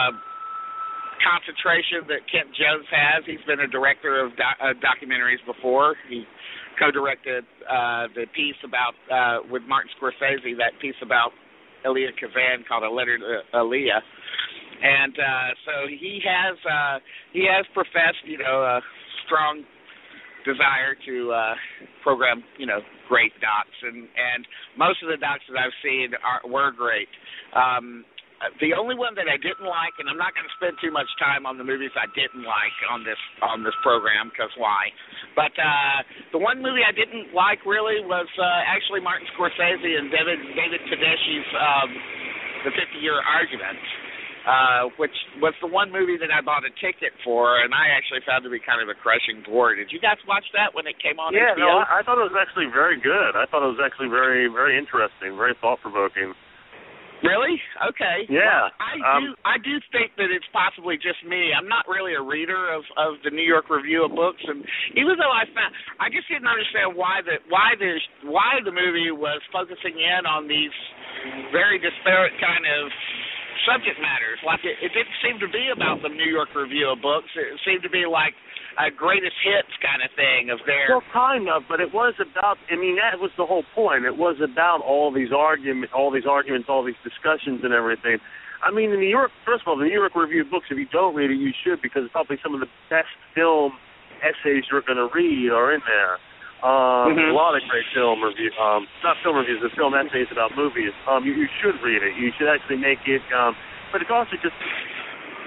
concentration that Kent Jones has. He's been a director of documentaries before. He co-directed the piece about with Martin Scorsese, that piece about Elia Kazan called A Letter to Elia. And so he has professed, a strong desire to program, great docs, and most of the docs that I've seen were great. The only one that I didn't like, and I'm not going to spend too much time on the movies I didn't like on this program, because why? But the one movie I didn't like really was actually Martin Scorsese and David Tedeschi's The 50-Year Argument, which was the one movie that I bought a ticket for, and I actually found to be kind of a crushing bore. Did you guys watch that when it came on HBO? Yeah, no, I thought it was actually very good. I thought it was actually very, very interesting, very thought-provoking. Really? Okay. Yeah. Well, I do think that it's possibly just me. I'm not really a reader of the New York Review of Books, and even though I just didn't understand why the movie was focusing in on these very disparate kind of subject matters. Like it didn't seem to be about the New York Review of Books. It seemed to be like a greatest hits kind of thing of their. Well, kind of, but it was about. I mean, that was the whole point. It was about all these arguments, all these discussions, and everything. I mean, the New York. First of all, the New York Review of Books. If you don't read it, you should, because it's probably some of the best film essays you're going to read are in there. A lot of great film reviews, not film reviews, but film essays about movies. You should read it. You should actually make it. But it's also just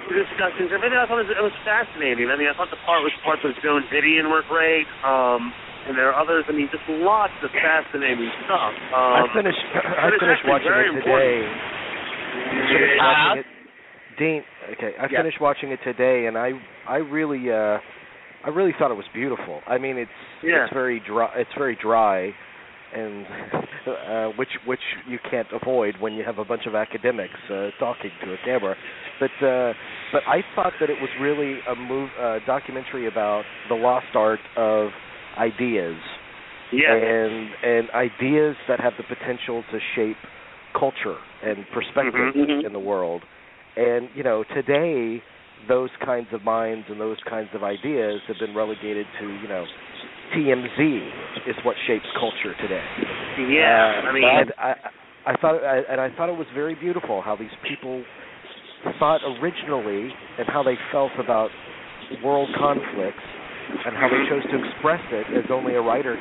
discussions. I mean, I thought it was fascinating. I mean, I thought the parts of Joan Didion were great. and there are others. I mean, just lots of fascinating stuff. I finished watching it today. Dean, okay, I finished watching it today, and I really thought it was beautiful. I mean, it's very dry. It's very dry, and which you can't avoid when you have a bunch of academics talking to a camera. But I thought that it was really a documentary about the lost art of ideas, and ideas that have the potential to shape culture and perspective in the world. And today, those kinds of minds and those kinds of ideas have been relegated to TMZ is what shapes culture today. Yeah, I mean, I thought it was very beautiful how these people thought originally and how they felt about world conflicts and how they chose to express it as only a writer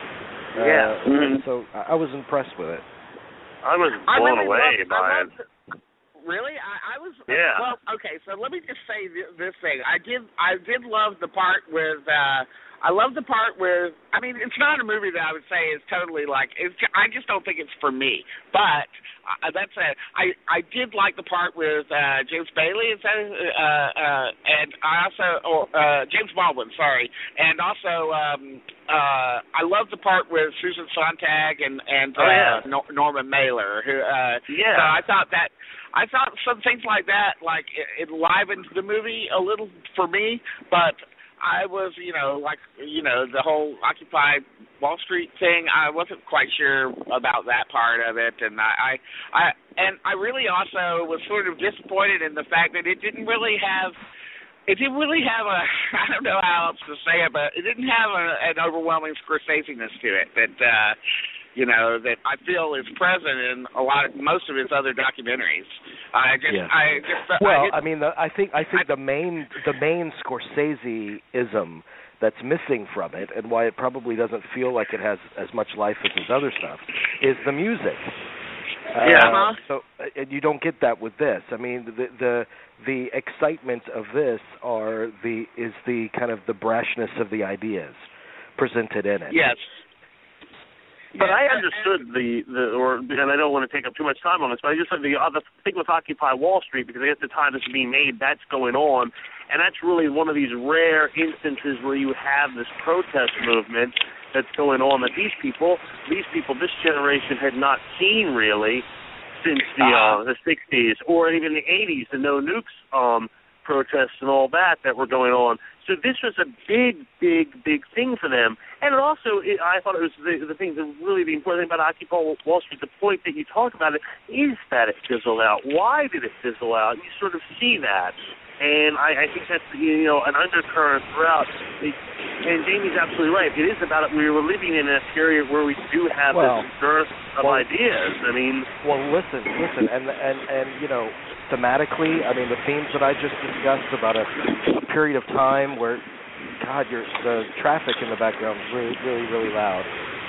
can. So I was impressed with it. I was blown away by it. Really? I was. Yeah. Well, okay. So let me just say this thing. I did love the part with. I love the part where. I mean, it's not a movie that I would say is totally like. I just don't think it's for me. But that's a. I did like the part with James Bailey. Is that? And I also James Baldwin. Sorry. And also I love the part with Susan Sontag and Norman Mailer. Who. So I thought that. I thought some things like that, like, it enlivened the movie a little for me, but I was, the whole Occupy Wall Street thing, I wasn't quite sure about that part of it, and I really also was sort of disappointed in the fact that it didn't really have a, I don't know how else to say it, but it didn't have an overwhelming Scorsese-ness to it that that I feel is present in most of his other documentaries. I think the main Scorsese-ism that's missing from it, and why it probably doesn't feel like it has as much life as his other stuff, is the music. So you don't get that with this. I mean, the excitement of this is the kind of the brashness of the ideas presented in it. Yes. But I understood and I don't want to take up too much time on this, but I just said the other thing with Occupy Wall Street, because I guess the time it's being made, that's going on, and that's really one of these rare instances where you have this protest movement that's going on that these people, this generation had not seen really since the 60s or even the 80s, the No Nukes protests and all that were going on. So this was a big, big, big thing for them. And also, I thought it was the important thing about Occupy Wall Street, the point that you talk about it, is that it fizzled out. Why did it fizzle out? You sort of see that. And I think that's, an undercurrent throughout. And Jamie's absolutely right. It is about it. We were living in a period where we do have this dearth of ideas. I mean... Well, listen, and thematically, I mean, the themes that I just discussed about a period of time where, God, the traffic in the background is really, really, really loud.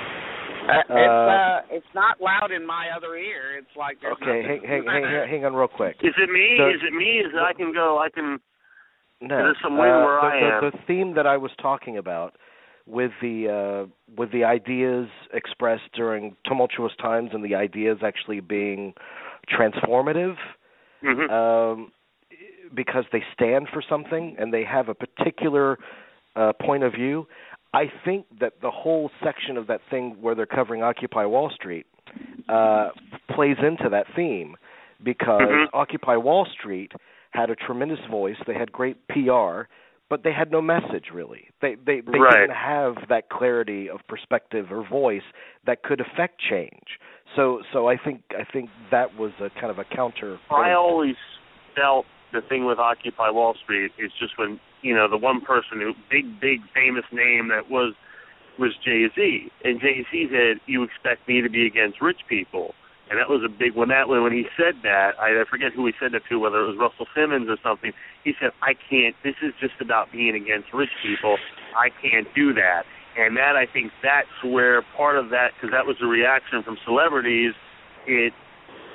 It's not loud in my other ear. It's like hang on real quick. Is it me? Is I can go? I can. No. There's some wind where I am. The theme that I was talking about with the ideas expressed during tumultuous times and the ideas actually being transformative, because they stand for something and they have a particular point of view. I think that the whole section of that thing where they're covering Occupy Wall Street plays into that theme, because Occupy Wall Street had a tremendous voice. They had great PR, but they had no message, really. They didn't have that clarity of perspective or voice that could affect change. So I think that was a kind of a counter. I always felt the thing with Occupy Wall Street is just when, the one person who, big famous name that was Jay-Z. And Jay-Z said, "You expect me to be against rich people." And that was a big one. When he said that, I forget who he said that to, whether it was Russell Simmons or something. He said, "I can't, this is just about being against rich people. I can't do that." And that, I think that's where part of that, because that was the reaction from celebrities, it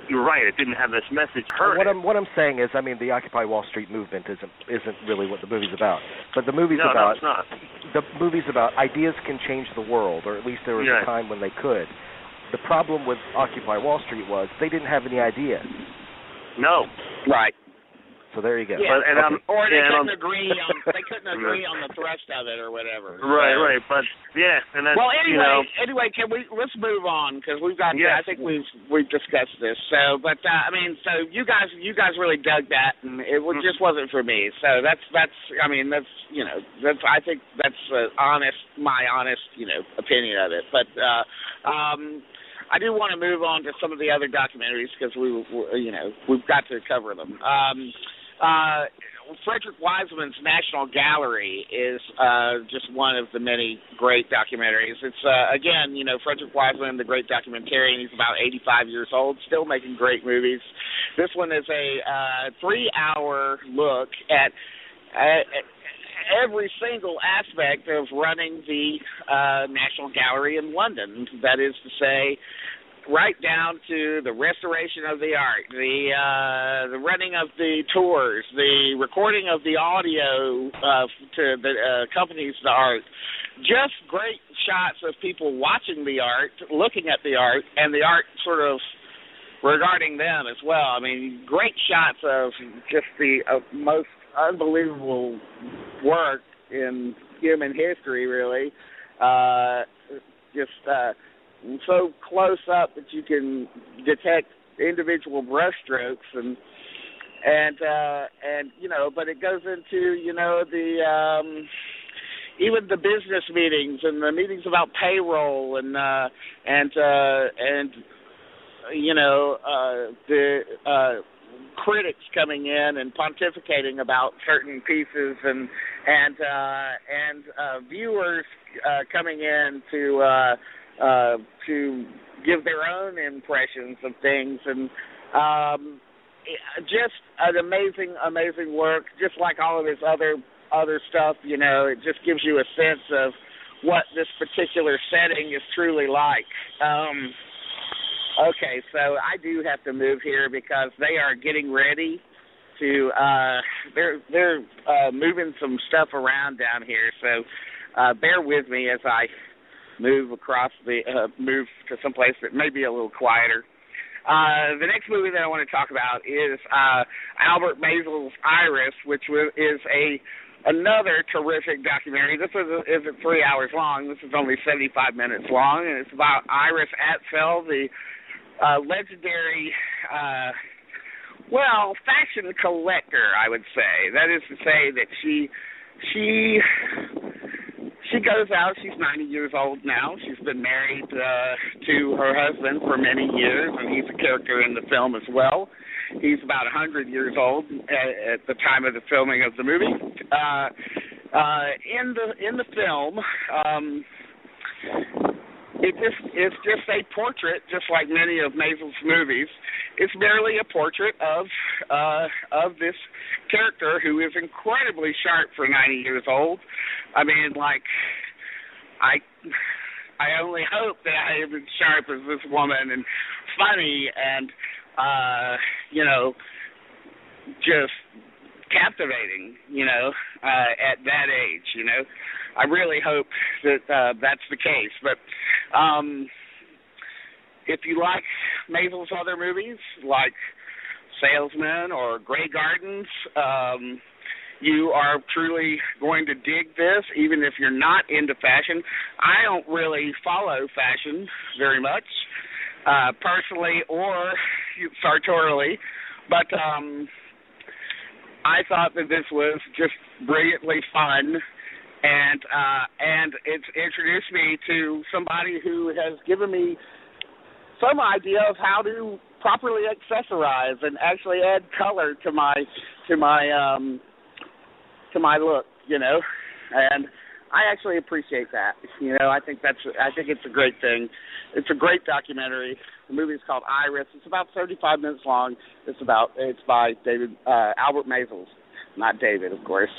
you're right. It didn't have this message. What I'm saying is, I mean, the Occupy Wall Street movement isn't really what the movie's about. But the movie's about it's not. The movie's about ideas can change the world, or at least there was a time when they could. The problem with Occupy Wall Street was they didn't have any ideas. No. Right. So there you go. Yeah, okay. Or they couldn't agree on the thrust of it or whatever. Right. But and that's, well, anyway, let's move on because we've got. Yes. I think we've discussed this. So, but I mean, so you guys really dug that, and it just wasn't for me. So that's. I mean, that's I think that's my honest opinion of it. But I do want to move on to some of the other documentaries because we've got to cover them. Frederick Wiseman's National Gallery is just one of the many great documentaries. It's again, Frederick Wiseman, the great documentarian. He's about 85 years old, still making great movies. This one is a 3-hour look at every single aspect of running the National Gallery in London. That is to say, right down to the restoration of the art, the running of the tours, the recording of the audio to the accompanies the art. Just great shots of people watching the art, looking at the art, and the art sort of regarding them as well. I mean, great shots of just the most unbelievable work in human history, really. So close up that you can detect individual brushstrokes and but it goes into the even the business meetings and the meetings about payroll and the critics coming in and pontificating about certain pieces and viewers coming in to give their own impressions of things, and just an amazing work. Just like all of his other stuff, it just gives you a sense of what this particular setting is truly like. Okay, so I do have to move here because they are getting ready to. They're moving some stuff around down here, so bear with me as I move across move to someplace that may be a little quieter. The next movie that I want to talk about is Albert Maysles' Iris, which is another terrific documentary. This isn't 3 hours long. This is only 75 minutes long, and it's about Iris Apfel, the legendary, fashion collector, I would say. That is to say that she goes out. She's 90 years old now. She's been married to her husband for many years, and he's a character in the film as well. He's about 100 years old at the time of the filming of the movie. In the film, it's just a portrait, just like many of Maysles' movies. It's merely a portrait of this character who is incredibly sharp for 90 years old. I mean, I only hope that I am as sharp as this woman and funny and just captivating, at that age, I really hope that that's the case. But if you like Maysles' other movies, like Salesman or Grey Gardens, you are truly going to dig this, even if you're not into fashion. I don't really follow fashion very much, personally or sartorially, but I thought that this was just brilliantly fun, and it's introduced me to somebody who has given me some idea of how to properly accessorize and actually add color to my look, and I actually appreciate that. I think it's a great thing. It's a great documentary. The movie is called Iris. It's about 35 minutes long. It's by Albert Maysles, not David, of course.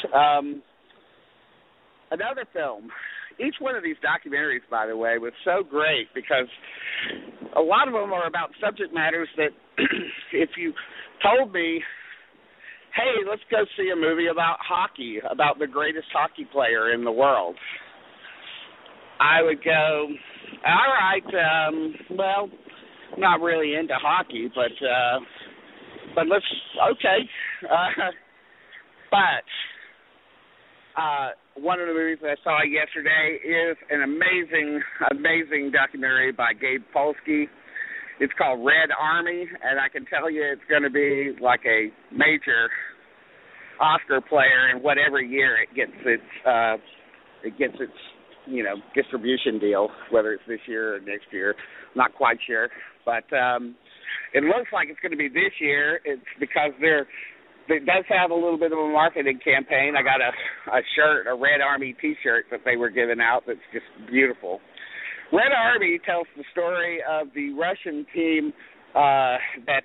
Another film. Each one of these documentaries, by the way, was so great because a lot of them are about subject matters that if you told me, hey, let's go see a movie about hockey, about the greatest hockey player in the world, I would go, all right, well, not really into hockey, but let's, okay. But one of the movies that I saw yesterday is an amazing documentary by Gabe Polsky. It's called Red Army, and I can tell you it's going to be like a major Oscar player in whatever year it gets its distribution deal, whether it's this year or next year. Not quite sure, but it looks like it's going to be this year. It's because it does have a little bit of a marketing campaign. I got a shirt, a Red Army T-shirt that they were giving out that's just beautiful. Red Army tells the story of the Russian team that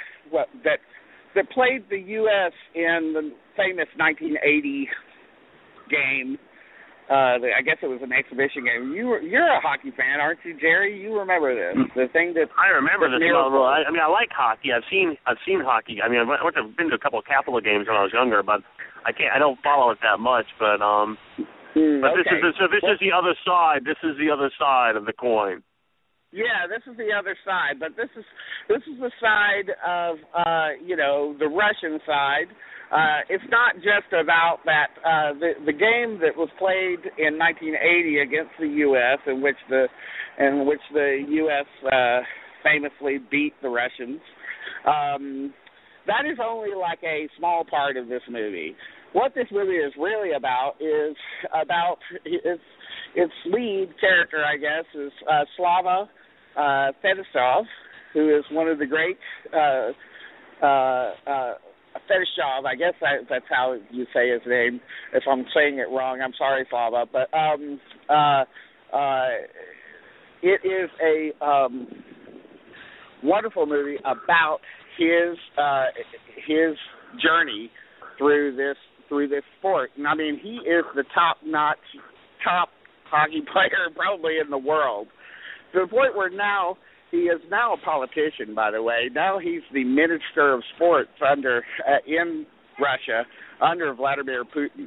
played the U.S. in the famous 1980 game. I guess it was an exhibition game. You're a hockey fan, aren't you, Jerry? You remember this? The thing that I remember this. I mean, I like hockey. I've seen hockey. I mean, I've been to a couple of Capital games when I was younger, but I don't follow it that much. But okay. This is the other side. This is the other side of the coin. Yeah, this is the other side, but this is the side of the Russian side. It's not just about that. The game that was played in 1980 against the U.S., in which the U.S. Famously beat the Russians. That is only like a small part of this movie. What this movie is really about is about its lead character, I guess, is Slava Fedosov, who is one of the great Fedosov, I guess that's how you say his name. If I'm saying it wrong, I'm sorry, Slava. But it is a wonderful movie about his journey through this sport. And I mean, he is the top hockey player probably in the world, to the point where now he is now a politician, by the way. Now he's the Minister of Sports in Russia under Vladimir Putin,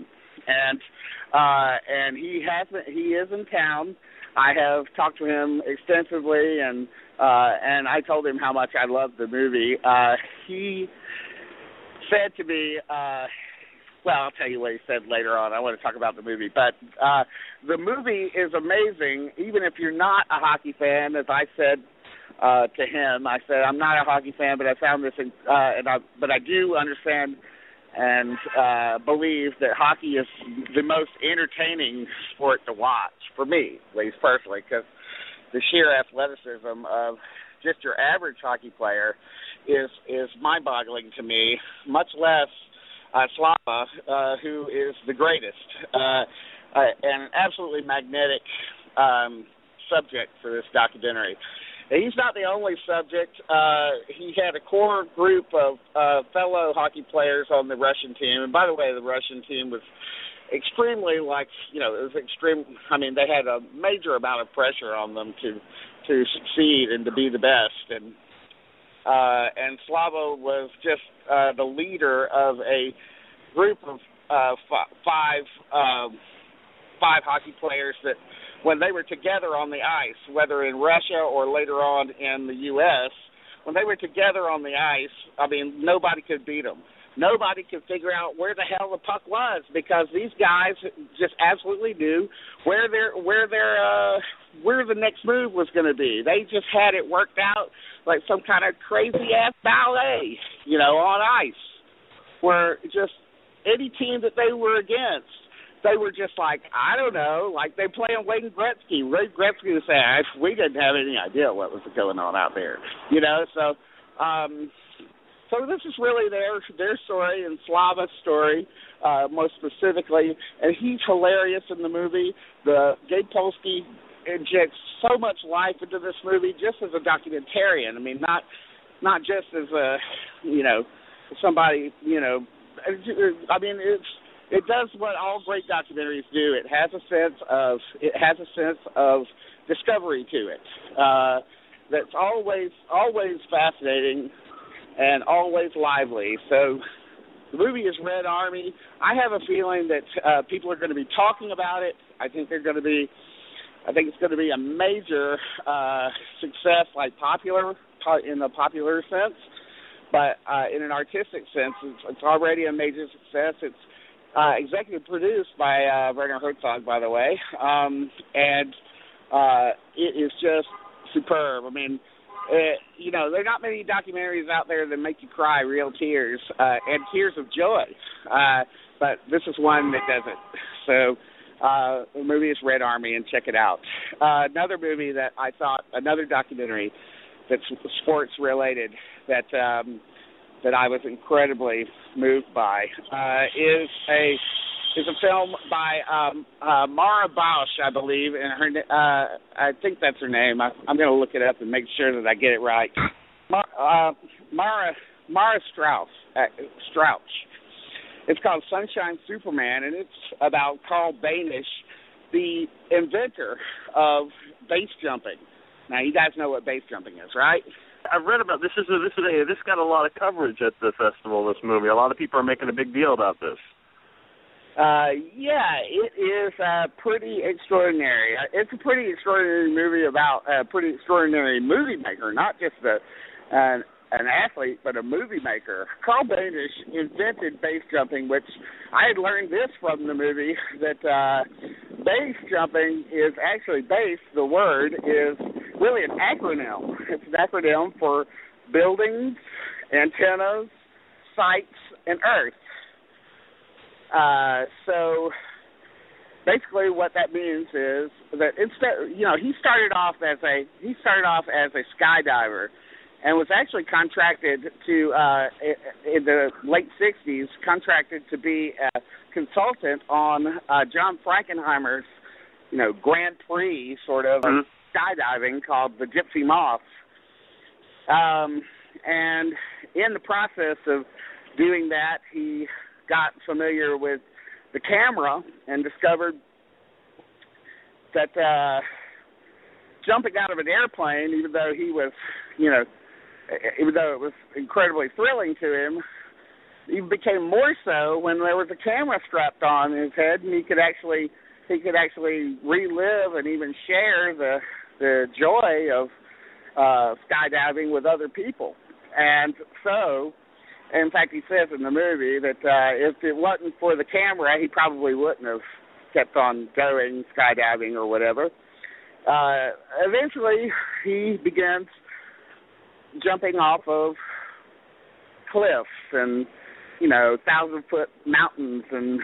and he is in town. I have talked to him extensively, and I told him how much I loved the movie. He said to me, well, I'll tell you what he said later on. I want to talk about the movie. But the movie is amazing, even if you're not a hockey fan. As I said to him, I said, I'm not a hockey fan, but I found this, but I do understand and believe that hockey is the most entertaining sport to watch, for me, at least personally, because the sheer athleticism of just your average hockey player is mind-boggling to me, much less Slava, who is the greatest, and an absolutely magnetic subject for this documentary. He's not the only subject. He had a core group of fellow hockey players on the Russian team. And by the way, the Russian team was extremely, it was extreme. I mean, they had a major amount of pressure on them to succeed and to be the best. And Slava was just the leader of a group of five hockey players that, when they were together on the ice, whether in Russia or later on in the U.S., when they were together on the ice, I mean, nobody could beat them. Nobody could figure out where the hell the puck was, because these guys just absolutely knew where the next move was going to be. They just had it worked out like some kind of crazy-ass ballet, on ice, where just any team that they were against, they were just like, I don't know, like they playing Wayne Gretzky. Wayne Gretzky was saying, we didn't have any idea what was going on out there, So this is really their story and Slava's story, most specifically, and he's hilarious in the movie. Gabe Polsky injects so much life into this movie, just as a documentarian. I mean, not just as somebody. I mean, it does what all great documentaries do. It has a sense of discovery to it, that's always fascinating and always lively. So the movie is Red Army. I have a feeling that people are going to be talking about it. I think it's going to be a major success, like in the popular sense, but in an artistic sense, it's already a major success. It's executive produced by Werner Herzog, by the way, and it is just superb. I mean, there are not many documentaries out there that make you cry real tears and tears of joy, but this is one that does it. So the movie is Red Army, and check it out. Another movie that I thought, another documentary that's sports related that I was incredibly moved by is a film by Mara Bausch, I believe, and her I think that's her name. I'm going to look it up and make sure that I get it right. Mara Strauch. It's called Sunshine Superman, and it's about Carl Banish, the inventor of base jumping. Now, you guys know what base jumping is, right? I've read about this. This got a lot of coverage at the festival. This movie, a lot of people are making a big deal about this. Yeah, it is pretty extraordinary. It's a pretty extraordinary movie about a pretty extraordinary movie maker, not just an athlete, but a movie maker. Carl Banish invented base jumping, which I had learned this from the movie, that base jumping is actually base, the word, is really an acronym. It's an acronym for buildings, antennas, sites, and earth. So basically what that means is that instead, he started off as a skydiver, and was actually contracted to in the late 60s, contracted to be a consultant on John Frankenheimer's Grand Prix sort of skydiving called the Gypsy Moth. And in the process of doing that, he got familiar with the camera and discovered that jumping out of an airplane, even though it was incredibly thrilling to him, it became more so when there was a camera strapped on his head, and he could actually relive and even share the joy of skydiving with other people. And so, in fact, he says in the movie that if it wasn't for the camera, he probably wouldn't have kept on going skydiving or whatever. Eventually, he begins jumping off of cliffs and 1,000-foot mountains and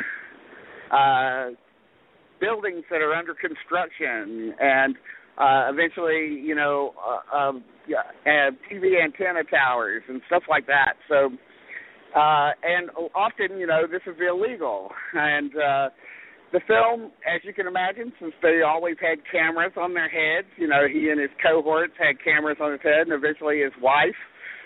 buildings that are under construction, and eventually TV antenna towers and stuff like that. So and often this is illegal, and the film, as you can imagine, since they always had cameras on their heads, he and his cohorts had cameras on his head, and eventually his wife.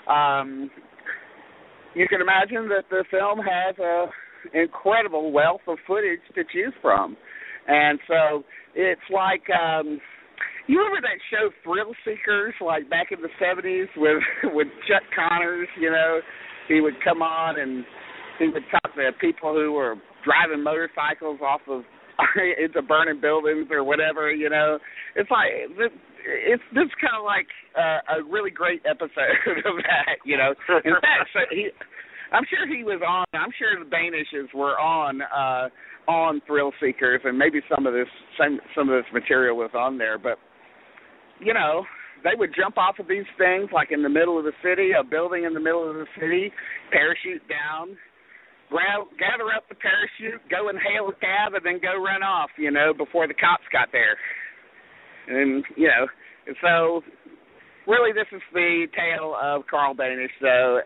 You can imagine that the film has an incredible wealth of footage to choose from. And so it's like, you remember that show Thrill Seekers, like back in the 70s with Chuck Connors, he would come on and he would talk to people who were driving motorcycles off of into burning buildings or whatever, It's like it's this kind of like a really great episode of that, In fact, so I'm sure he was on. I'm sure the Banishes were on Thrill Seekers, and maybe some of this material was on there. But they would jump off of these things like in the middle of the city, a building in the middle of the city, parachute down, gather up the parachute, go and hail a cab, and then go run off, before the cops got there. And, so really this is the tale of Carl Banish, though,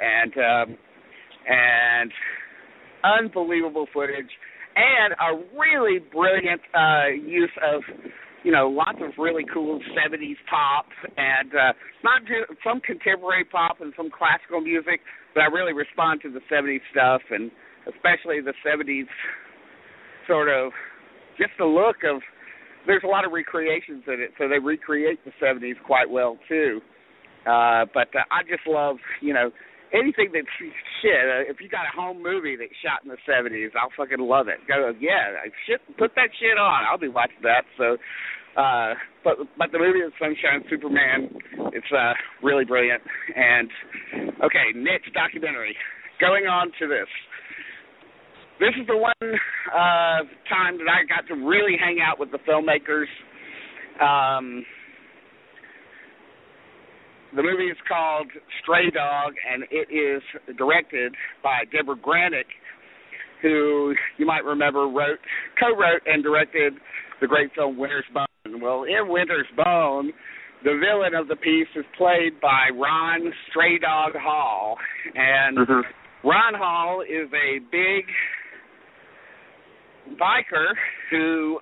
and unbelievable footage, and a really brilliant use of, lots of really cool 70s pop, and not just some contemporary pop and some classical music, but I really respond to the 70s stuff, and especially the 70s sort of, just the look of, there's a lot of recreations in it, so they recreate the 70s quite well, too. But I just love, anything that's shit. If you got a home movie that's shot in the 70s, I'll fucking love it. Go, put that shit on. I'll be watching that. So, but the movie is Sunshine Superman. It's really brilliant. And okay, next documentary. Going on to this. This is the one time that I got to really hang out with the filmmakers. The movie is called Stray Dog, and it is directed by Deborah Granick, who you might remember co-wrote and directed the great film Winter's Bone. Well, in Winter's Bone, the villain of the piece is played by Ron Stray Dog Hall, and Ron Hall is a big biker who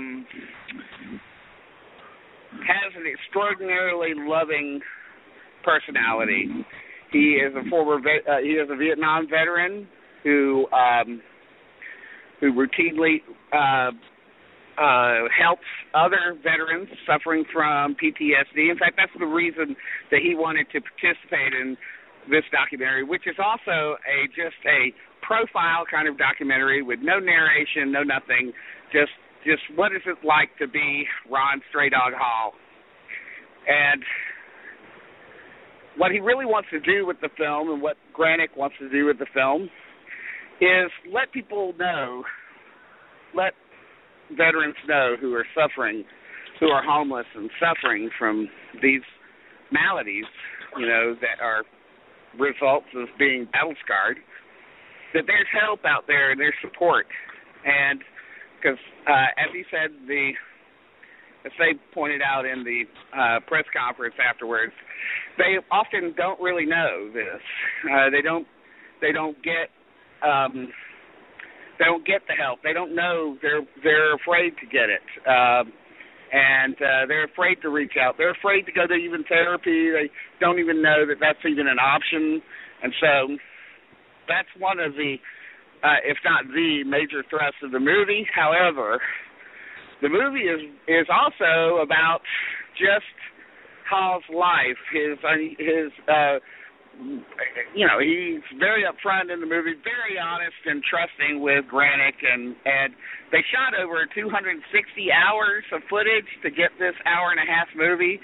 has an extraordinarily loving personality. He is a Vietnam veteran who routinely helps other veterans suffering from PTSD. In fact, that's the reason that he wanted to participate in this documentary, which is also just a profile kind of documentary with no narration, no nothing, just what is it like to be Ron Stray Dog Hall. And what he really wants to do with the film, and what Granick wants to do with the film, is let people know, let veterans know who are suffering, who are homeless and suffering from these maladies, that are results of being battle scarred, that there's help out there and there's support. And because, as he said, as they pointed out in the press conference afterwards, they often don't really know this. They don't get the help. They don't know. They're afraid to get it, and they're afraid to reach out. They're afraid to go to even therapy. They don't even know that that's even an option. And so that's one of the, if not the major thrust of the movie. However, the movie is also about just Hall's life. He's very upfront in the movie, very honest and trusting with Granick, and they shot over 260 hours of footage to get this hour-and-a-half movie.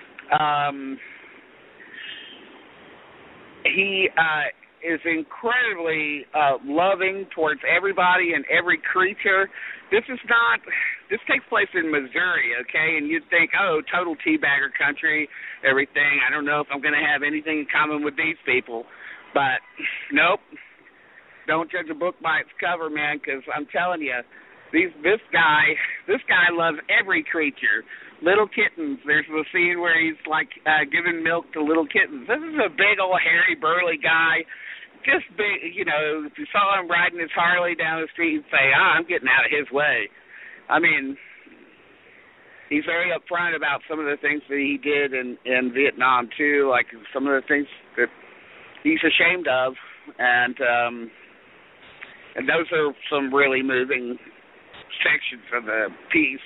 He is incredibly loving towards everybody and every creature. This takes place in Missouri, okay? And you'd think, oh, total teabagger country, everything. I don't know if I'm going to have anything in common with these people. But, nope. Don't judge a book by its cover, man, because I'm telling you, this guy loves every creature. Little kittens. There's a scene where he's, giving milk to little kittens. This is a big old hairy, burly guy. Just big, if you saw him riding his Harley down the street, you'd say, I'm getting out of his way. I mean, he's very upfront about some of the things that he did in Vietnam, too, like some of the things that he's ashamed of, and those are some really moving sections of the piece.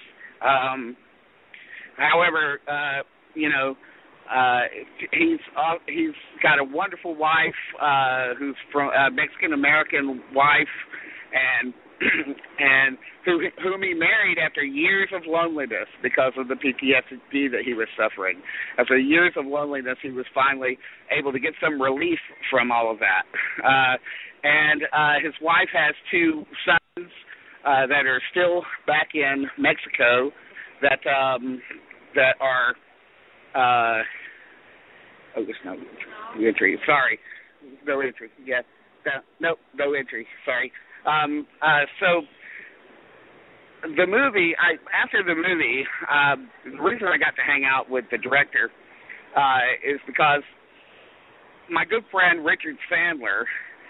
However, he's got a wonderful wife who's from Mexican American wife, and whom he married after years of loneliness because of the PTSD that he was suffering. After years of loneliness, he was finally able to get some relief from all of that. And his wife has two sons that are still back in Mexico that are. There's no entry. Sorry. No entry. Yes. No entry. Sorry. So the movie, after the movie, the reason I got to hang out with the director is because my good friend Richard Sandler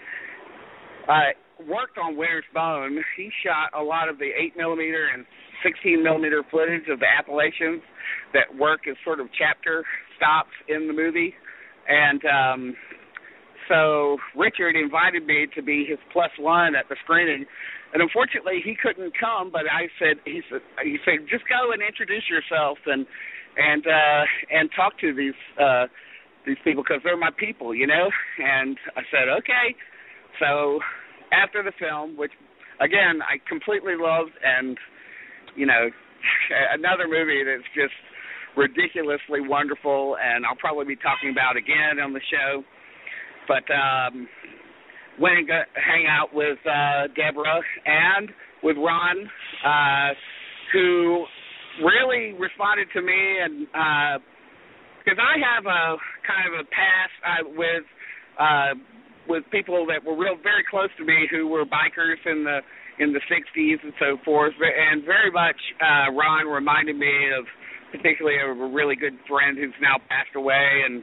worked on Winter's Bone. He shot a lot of the 8mm and 16mm footage of the Appalachians that work as sort of chapter stops in the movie. And so Richard invited me to be his +1 at the screening. And unfortunately, he couldn't come, but he said, just go and introduce yourself and talk to these these people because they're my people, you know. And I said, okay. So after the film, which again I completely loved, and you know, another movie that's just ridiculously wonderful, and I'll probably be talking about again on the show. But went and hang out with Deborah and with Ron, who really responded to me, and because I have a kind of a past with people that were very close to me who were bikers in the 60s and so forth, and very much Ron reminded me of particularly a really good friend who's now passed away, and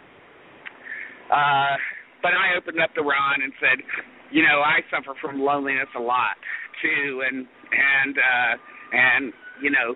but I opened up to Ron and said, you know, I suffer from loneliness a lot too, and you know,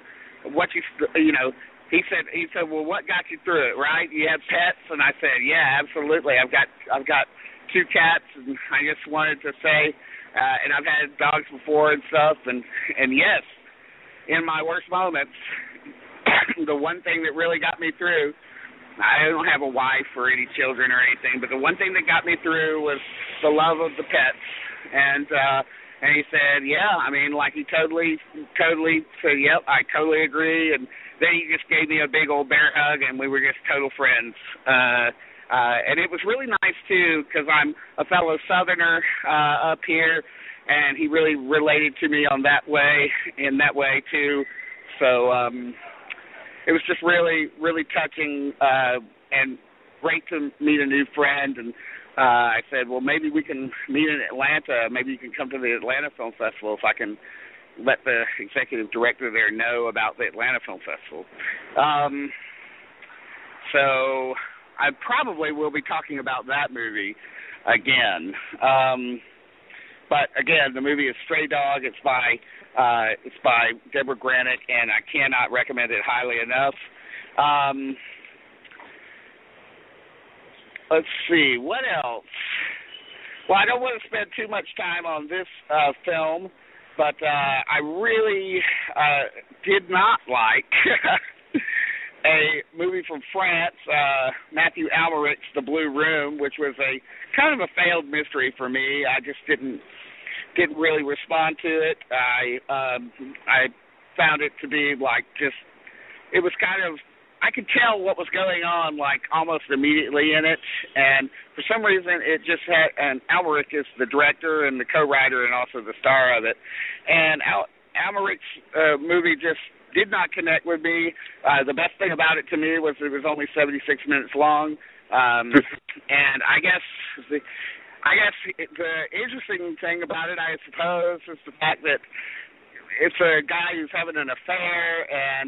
he said, well, what got you through it, right? You have pets? And I said, yeah, absolutely. I've got 2 cats, and I just wanted to say, and I've had dogs before and stuff, and yes, in my worst moments, the one thing that really got me through, I don't have a wife or any children or anything, but the one thing that got me through was the love of the pets. And he said, yeah, I mean, like he totally said, yep, I totally agree. And then he just gave me a big old bear hug, and we were just total friends. And it was really nice, too, because I'm a fellow Southerner up here, and he really related to me in that way, too. So it was just really, really touching and great to meet a new friend. And I said, well, maybe we can meet in Atlanta. Maybe you can come to the Atlanta Film Festival if I can let the executive director there know about the Atlanta Film Festival. So I probably will be talking about that movie again. But again, the movie is Stray Dog. It's by Deborah Granick, and I cannot recommend it highly enough. Let's see, what else? Well, I don't want to spend too much time on this film, but I really did not like a movie from France, Matthew Almerich's The Blue Room, which was a kind of a failed mystery for me. I just didn't really respond to it. I found it to be like just, it was kind of, I could tell what was going on like almost immediately in it, and for some reason it just had, and Almerich is the director and the co-writer and also the star of it, and Almerich's movie just did not connect with me. The best thing about it to me was it was only 76 minutes long, and I guess the interesting thing about it, I suppose, is the fact that it's a guy who's having an affair,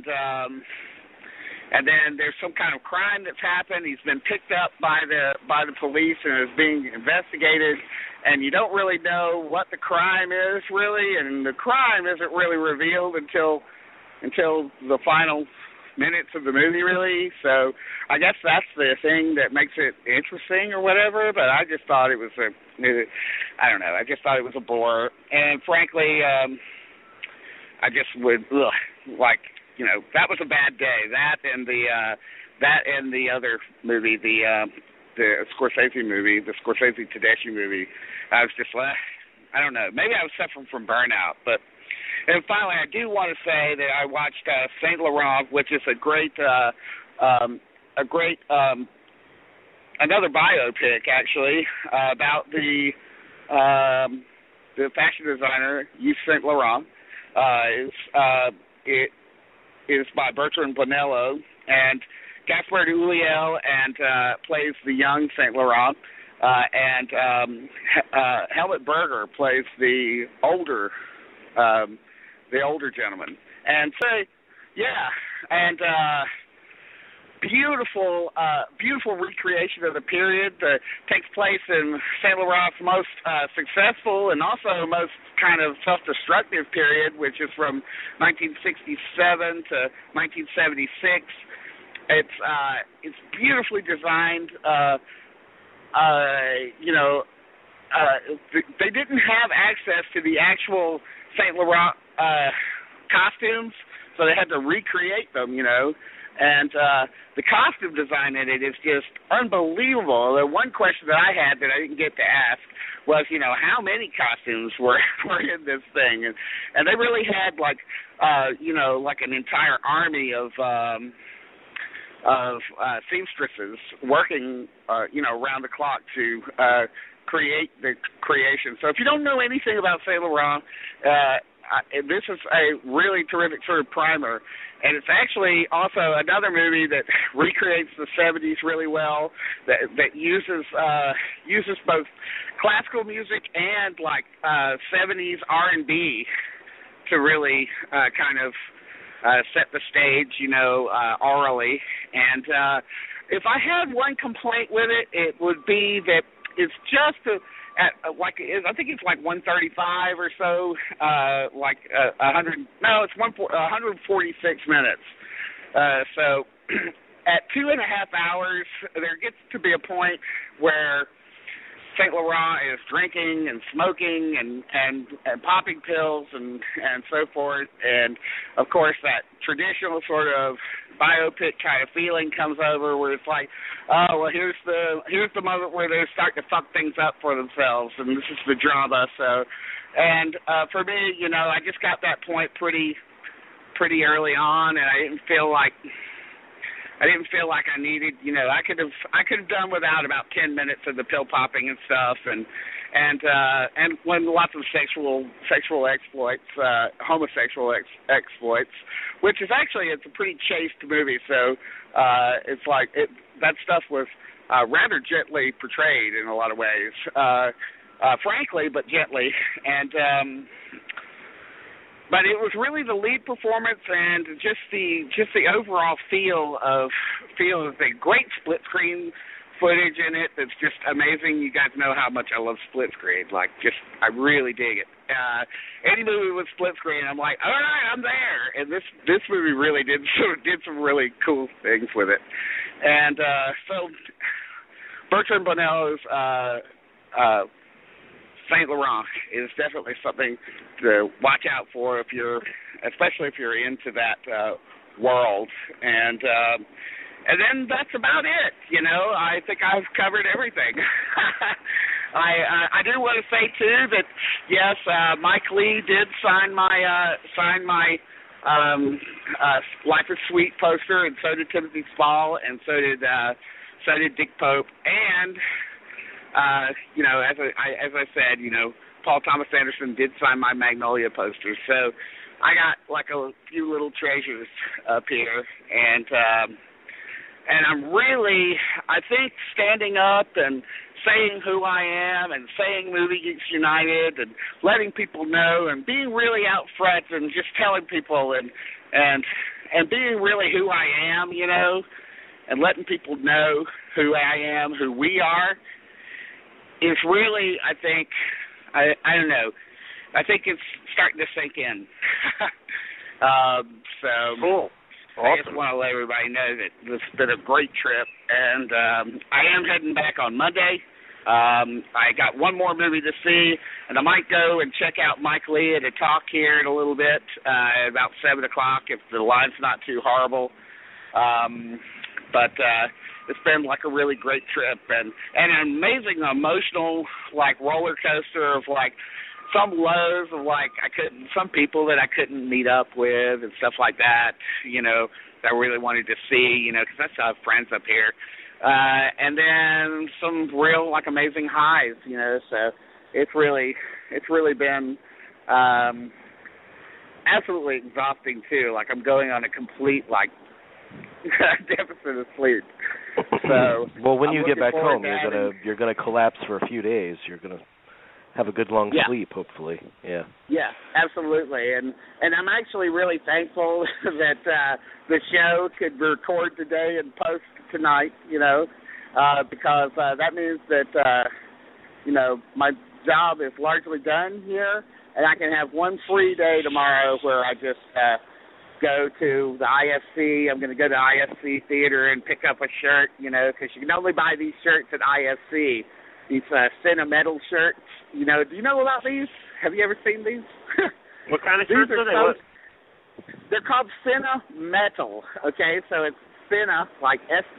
and then there's some kind of crime that's happened. He's been picked up by the police and is being investigated, and you don't really know what the crime is really, and the crime isn't really revealed until the final minutes of the movie, really. So I guess that's the thing that makes it interesting or whatever, but I just thought it was I just thought it was a bore. And frankly, I just would, that was a bad day. That and the other movie, the Scorsese movie, the Scorsese Tedeschi movie. I was just I don't know. Maybe I was suffering from burnout, but. And finally, I do want to say that I watched Saint Laurent, which is a great another biopic actually about the fashion designer Yves Saint Laurent. It is by Bertrand Bonello, and Gaspard Ulliel and plays the young Saint Laurent, and Helmut Berger plays the older gentleman. And so, beautiful recreation of the period that takes place in Saint Laurent's most successful and also most kind of self-destructive period, which is from 1967 to 1976. It's beautifully designed. They didn't have access to the actual Saint Laurent costumes, so they had to recreate them, And the costume design in it is just unbelievable. The one question that I had that I didn't get to ask was, how many costumes were in this thing? And they really had like an entire army of seamstresses working, around the clock to create the creation. So if you don't know anything about Saint Laurent, this is a really terrific sort of primer. And it's actually also another movie that recreates the 70s really well, that uses both classical music and like 70s R&B to really kind of set the stage, orally. And if I had one complaint with it, it would be that it's just I think it's like 135 or so, 100. No, it's 146 minutes. So at 2.5 hours, there gets to be a point where Saint Laurent is drinking and smoking and popping pills and so forth, and of course that traditional sort of biopic kind of feeling comes over where it's like, oh well, here's the moment where they start to fuck things up for themselves, and this is the drama. So, and for me, I just got that point pretty early on, and I didn't feel like I needed, I could have done without about 10 minutes of the pill popping and stuff, and when lots of sexual exploits, homosexual exploits, which is actually, it's a pretty chaste movie, so it's like that stuff was rather gently portrayed in a lot of ways, frankly, but gently, and. But it was really the lead performance and just the overall feel of the great split screen footage in it that's just amazing. You guys know how much I love split screen. I really dig it. Any movie with split screen, I'm like, all right, I'm there. And this movie really did some really cool things with it. And so Bertrand Bonello's Saint Laurent is definitely something to watch out for especially if you're into that world. And then that's about it. I think I've covered everything. I do want to say too that yes, Mike Leigh did sign my Life is Sweet poster, and so did Timothy Spall, and so did Dick Pope, and as I said, Paul Thomas Anderson did sign my Magnolia poster, so I got like a few little treasures up here, and I'm really, I think, standing up and saying who I am and saying Movie Geeks United and letting people know and being really out front and just telling people and being really who I am, and letting people know who I am, who we are. It's really, I think, I don't know, I think it's starting to sink in. So cool. Awesome. I just want to let everybody know that this has been a great trip, and I am heading back on Monday. I got one more movie to see, and I might go and check out Mike Leigh at a talk here in a little bit, at about 7 o'clock if the line's not too horrible. But it's been like a really great trip and an amazing emotional roller coaster of some lows of some people that I couldn't meet up with and stuff like that, that I really wanted to see, because I still have friends up here. And then some real amazing highs, so it's really been absolutely exhausting too. I'm going on a complete deficit of sleep. So well, when you get back home, you're gonna collapse for a few days. You're gonna have a good long sleep, hopefully. Yeah. Yeah, absolutely. And I'm actually really thankful that the show could record today and post tonight. Because that means that my job is largely done here, and I can have one free day tomorrow where I just go to the IFC. I'm going to go to IFC Theater and pick up a shirt, because you can only buy these shirts at IFC. These Cinemetal shirts. Do you know about these? Have you ever seen these? What kind of shirts are they? They're called Cine Metal. Okay, so it's Cine, like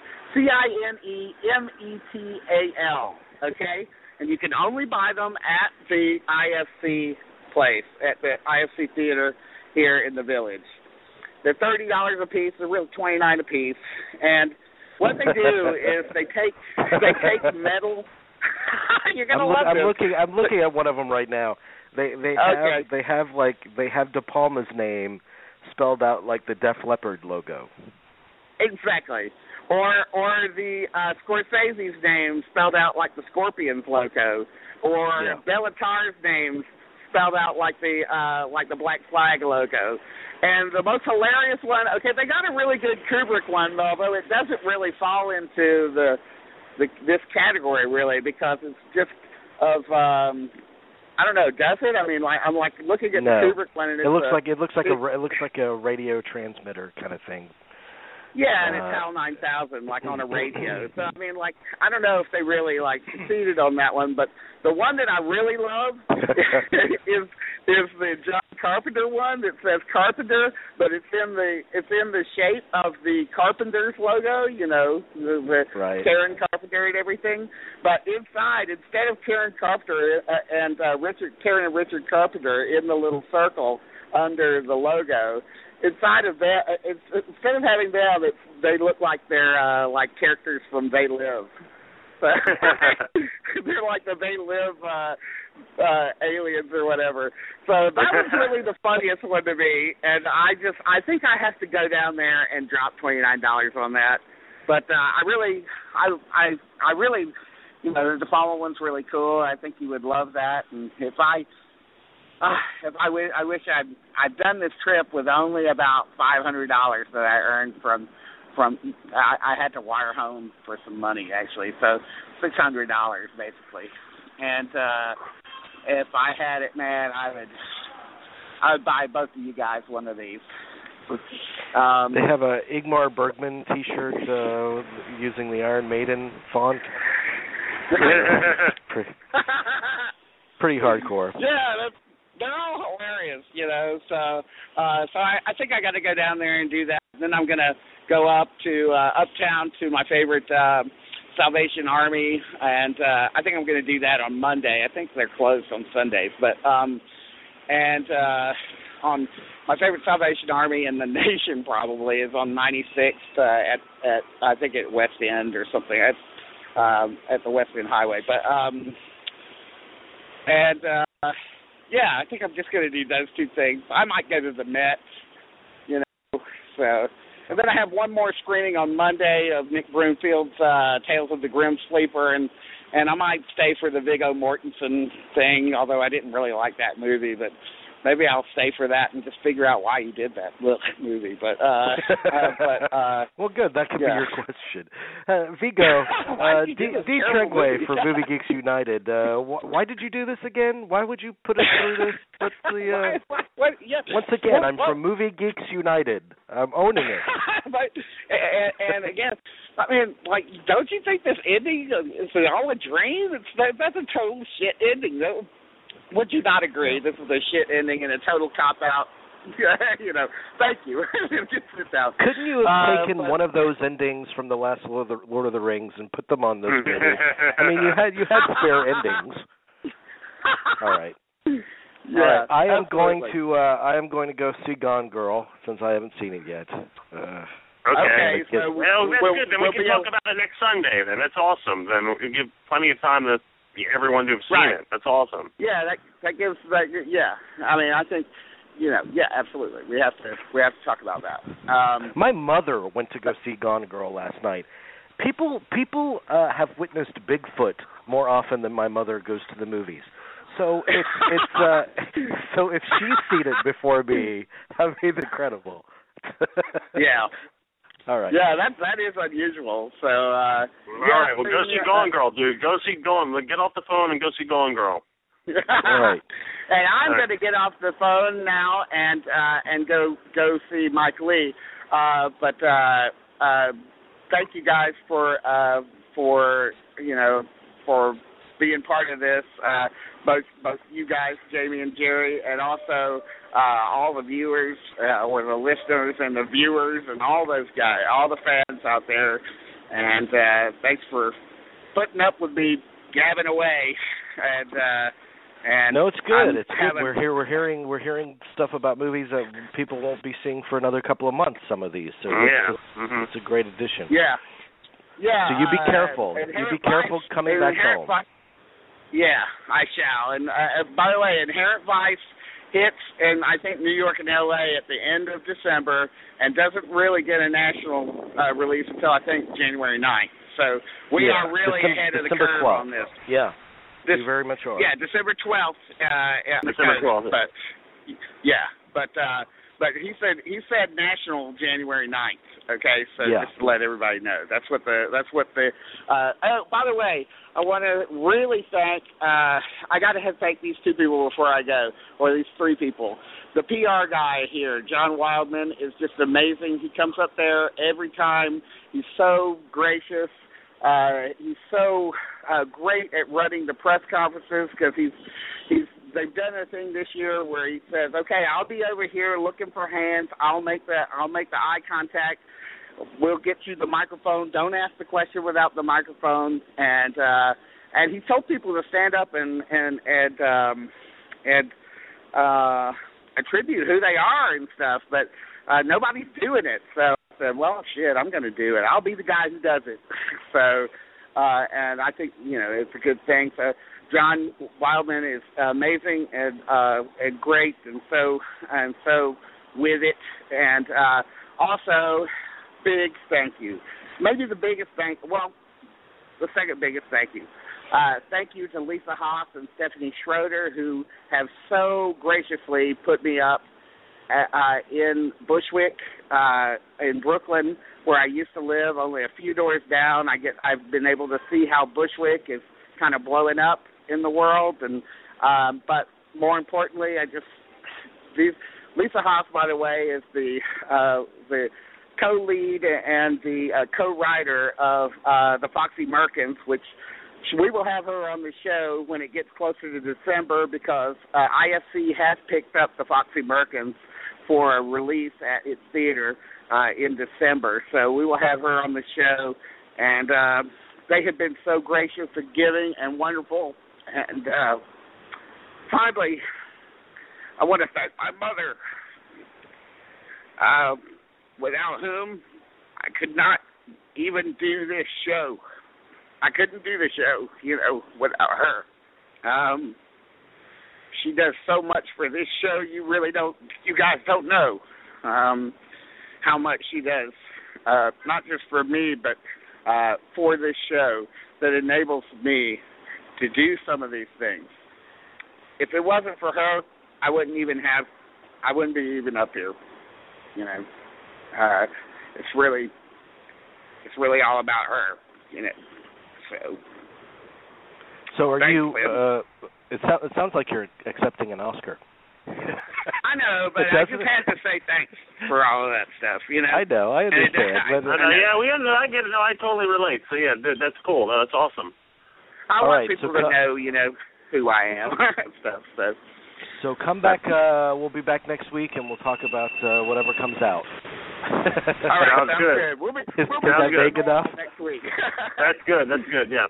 CINEMETAL. Okay, and you can only buy them at the IFC place, at the IFC Theater here in the Village. They're $30 a piece. They're really $29 a piece, and what they do is they take metal. You're gonna love this. I'm looking at one of them right now. They have De Palma's name spelled out like the Def Leppard logo. Exactly. Or the Scorsese's name spelled out like the Scorpions logo, or Bellatar's name spelled out like the Black Flag logo. And the most hilarious one, okay, they got a really good Kubrick one, although it doesn't really fall into this category really, because it's just of I don't know, does it? I mean, like I'm like looking at the Kubrick one, and it looks like a radio transmitter kind of thing. Yeah, and it's HAL 9000, like on a radio. So I mean, like I don't know if they really like succeeded on that one, but the one that I really love is the John Carpenter one that says Carpenter, but it's in the shape of the Carpenter's logo, you know, the Karen Carpenter and everything. But inside, instead of Karen Carpenter and Karen and Richard Carpenter in the little circle under the logo, inside of that, instead of having them, they look like they're like characters from They Live. They're like the They Live aliens or whatever. So that was really the funniest one to me, and I think I have to go down there and drop $29 on that. But I really, you know, the following one's really cool. I think you would love that, and I wish I'd done this trip with only about $500 that I earned from I had to wire home for some money actually, so $600 basically. And if I had it, man, I would buy both of you guys one of these. They have a Ingmar Bergman T-shirt using the Iron Maiden font. Pretty hardcore. Yeah, they're all hilarious, you know. So I think I got to go down there and do that. Then I'm gonna go up to uptown to my favorite Salvation Army, and I think I'm gonna do that on Monday. I think they're closed on Sundays, but on my favorite Salvation Army in the nation probably is on 96th at I think at West End or something at the West End Highway, but yeah, I think I'm just going to do those two things. I might go to the Met, you know. So, and then I have one more screening on Monday of Nick Broomfield's Tales of the Grim Sleeper, and I might stay for the Viggo Mortensen thing, although I didn't really like that movie, but maybe I'll stay for that and just figure out why he did that movie. But well, good. That could be your question. Viggo, D. Treadway for Movie Geeks United. Why did you do this again? Why would you put us through this? What's the? Once again, I'm from Movie Geeks United. I'm owning it. and again, I mean, like, don't you think this ending is all a dream? That's a total shit ending. Would you not agree? This is a shit ending and a total cop-out. You know, thank you. Couldn't you have taken one of those endings from the last Lord of the Rings and put them on those movies? I mean, you had spare endings. All right. Yeah, I am going to go see Gone Girl since I haven't seen it yet. Okay. So well, that's good. Then we can talk about it next Sunday. Then that's awesome. Then we'll give plenty of time to everyone to have seen it. That's awesome. Yeah, that gives that. Yeah, I mean, I think, you know, yeah, absolutely. We have to talk about that. My mother went to go see Gone Girl last night. People have witnessed Bigfoot more often than my mother goes to the movies. So so if she's seen it before me, I mean, incredible. Yeah. All right. Yeah, that is unusual. So. All right. Well, go see Gone Girl, dude. Go see Gone. Get off the phone and go see Gone Girl. All right. And I'm going to get off the phone now and go see Mike Lee. But thank you guys for being part of this, both you guys, Jamie and Jerry, and also all the viewers or the listeners and the viewers and all those guys, all the fans out there. And thanks for putting up with me gabbing away. And no, it's good. It's good. We're hearing stuff about movies that people won't be seeing for another couple of months. Some of these, so it's a great addition. Yeah. Yeah. So you be careful. You be careful coming back home. Yeah, I shall. And by the way, Inherent Vice hits in, I think, New York and L.A. at the end of December and doesn't really get a national release until, I think, January 9th. So we are really ahead of the curve 12th. on this. Yeah, you very much are. Yeah, December 12th. December 12th. But he said national January 9th. Okay, so just to let everybody know, that's what the. Oh, by the way, I want to really thank. I got to thank these two people before I go, or these three people. The PR guy here, John Wildman, is just amazing. He comes up there every time. He's so gracious. He's so great at running the press conferences because they've done a thing this year where he says, "Okay, I'll be over here looking for hands. I'll make the eye contact. We'll get you the microphone. Don't ask the question without the microphone." And he told people to stand up and attribute who they are and stuff, but nobody's doing it. So I said, well, shit, I'm going to do it. I'll be the guy who does it. So, and I think, it's a good thing. So John Wildman is amazing and great, and so with it. And also, big thank you. Maybe the biggest the second biggest thank you. Thank you to Lisa Haas and Stephanie Schroeder, who have so graciously put me up in Bushwick, in Brooklyn, where I used to live, only a few doors down. I've been able to see how Bushwick is kind of blowing up in the world, and but more importantly, Lisa Haas, by the way, is the co-lead and the co-writer of the Foxy Merkins, which we will have her on the show when it gets closer to December, because IFC has picked up the Foxy Merkins for a release at its theater in December. So we will have her on the show, and they have been so gracious and giving and wonderful. And finally, I want to thank my mother, without whom I could not even do this show. I couldn't do the show, without her. She does so much for this show. You guys don't know how much she does, not just for me, but for this show, that enables me to do some of these things. If it wasn't for her, I wouldn't be even up here. It's really all about her, So are you? It sounds like you're accepting an Oscar. I know, but I just had to say thanks for all of that stuff. I know, I understand. I get it. No, I totally relate. So yeah, that's cool. No, that's awesome. I want people to know, who I am and stuff. So come back. We'll be back next week, and we'll talk about whatever comes out. All right, sounds good. We'll be vague enough? Next week. That's good. Yeah.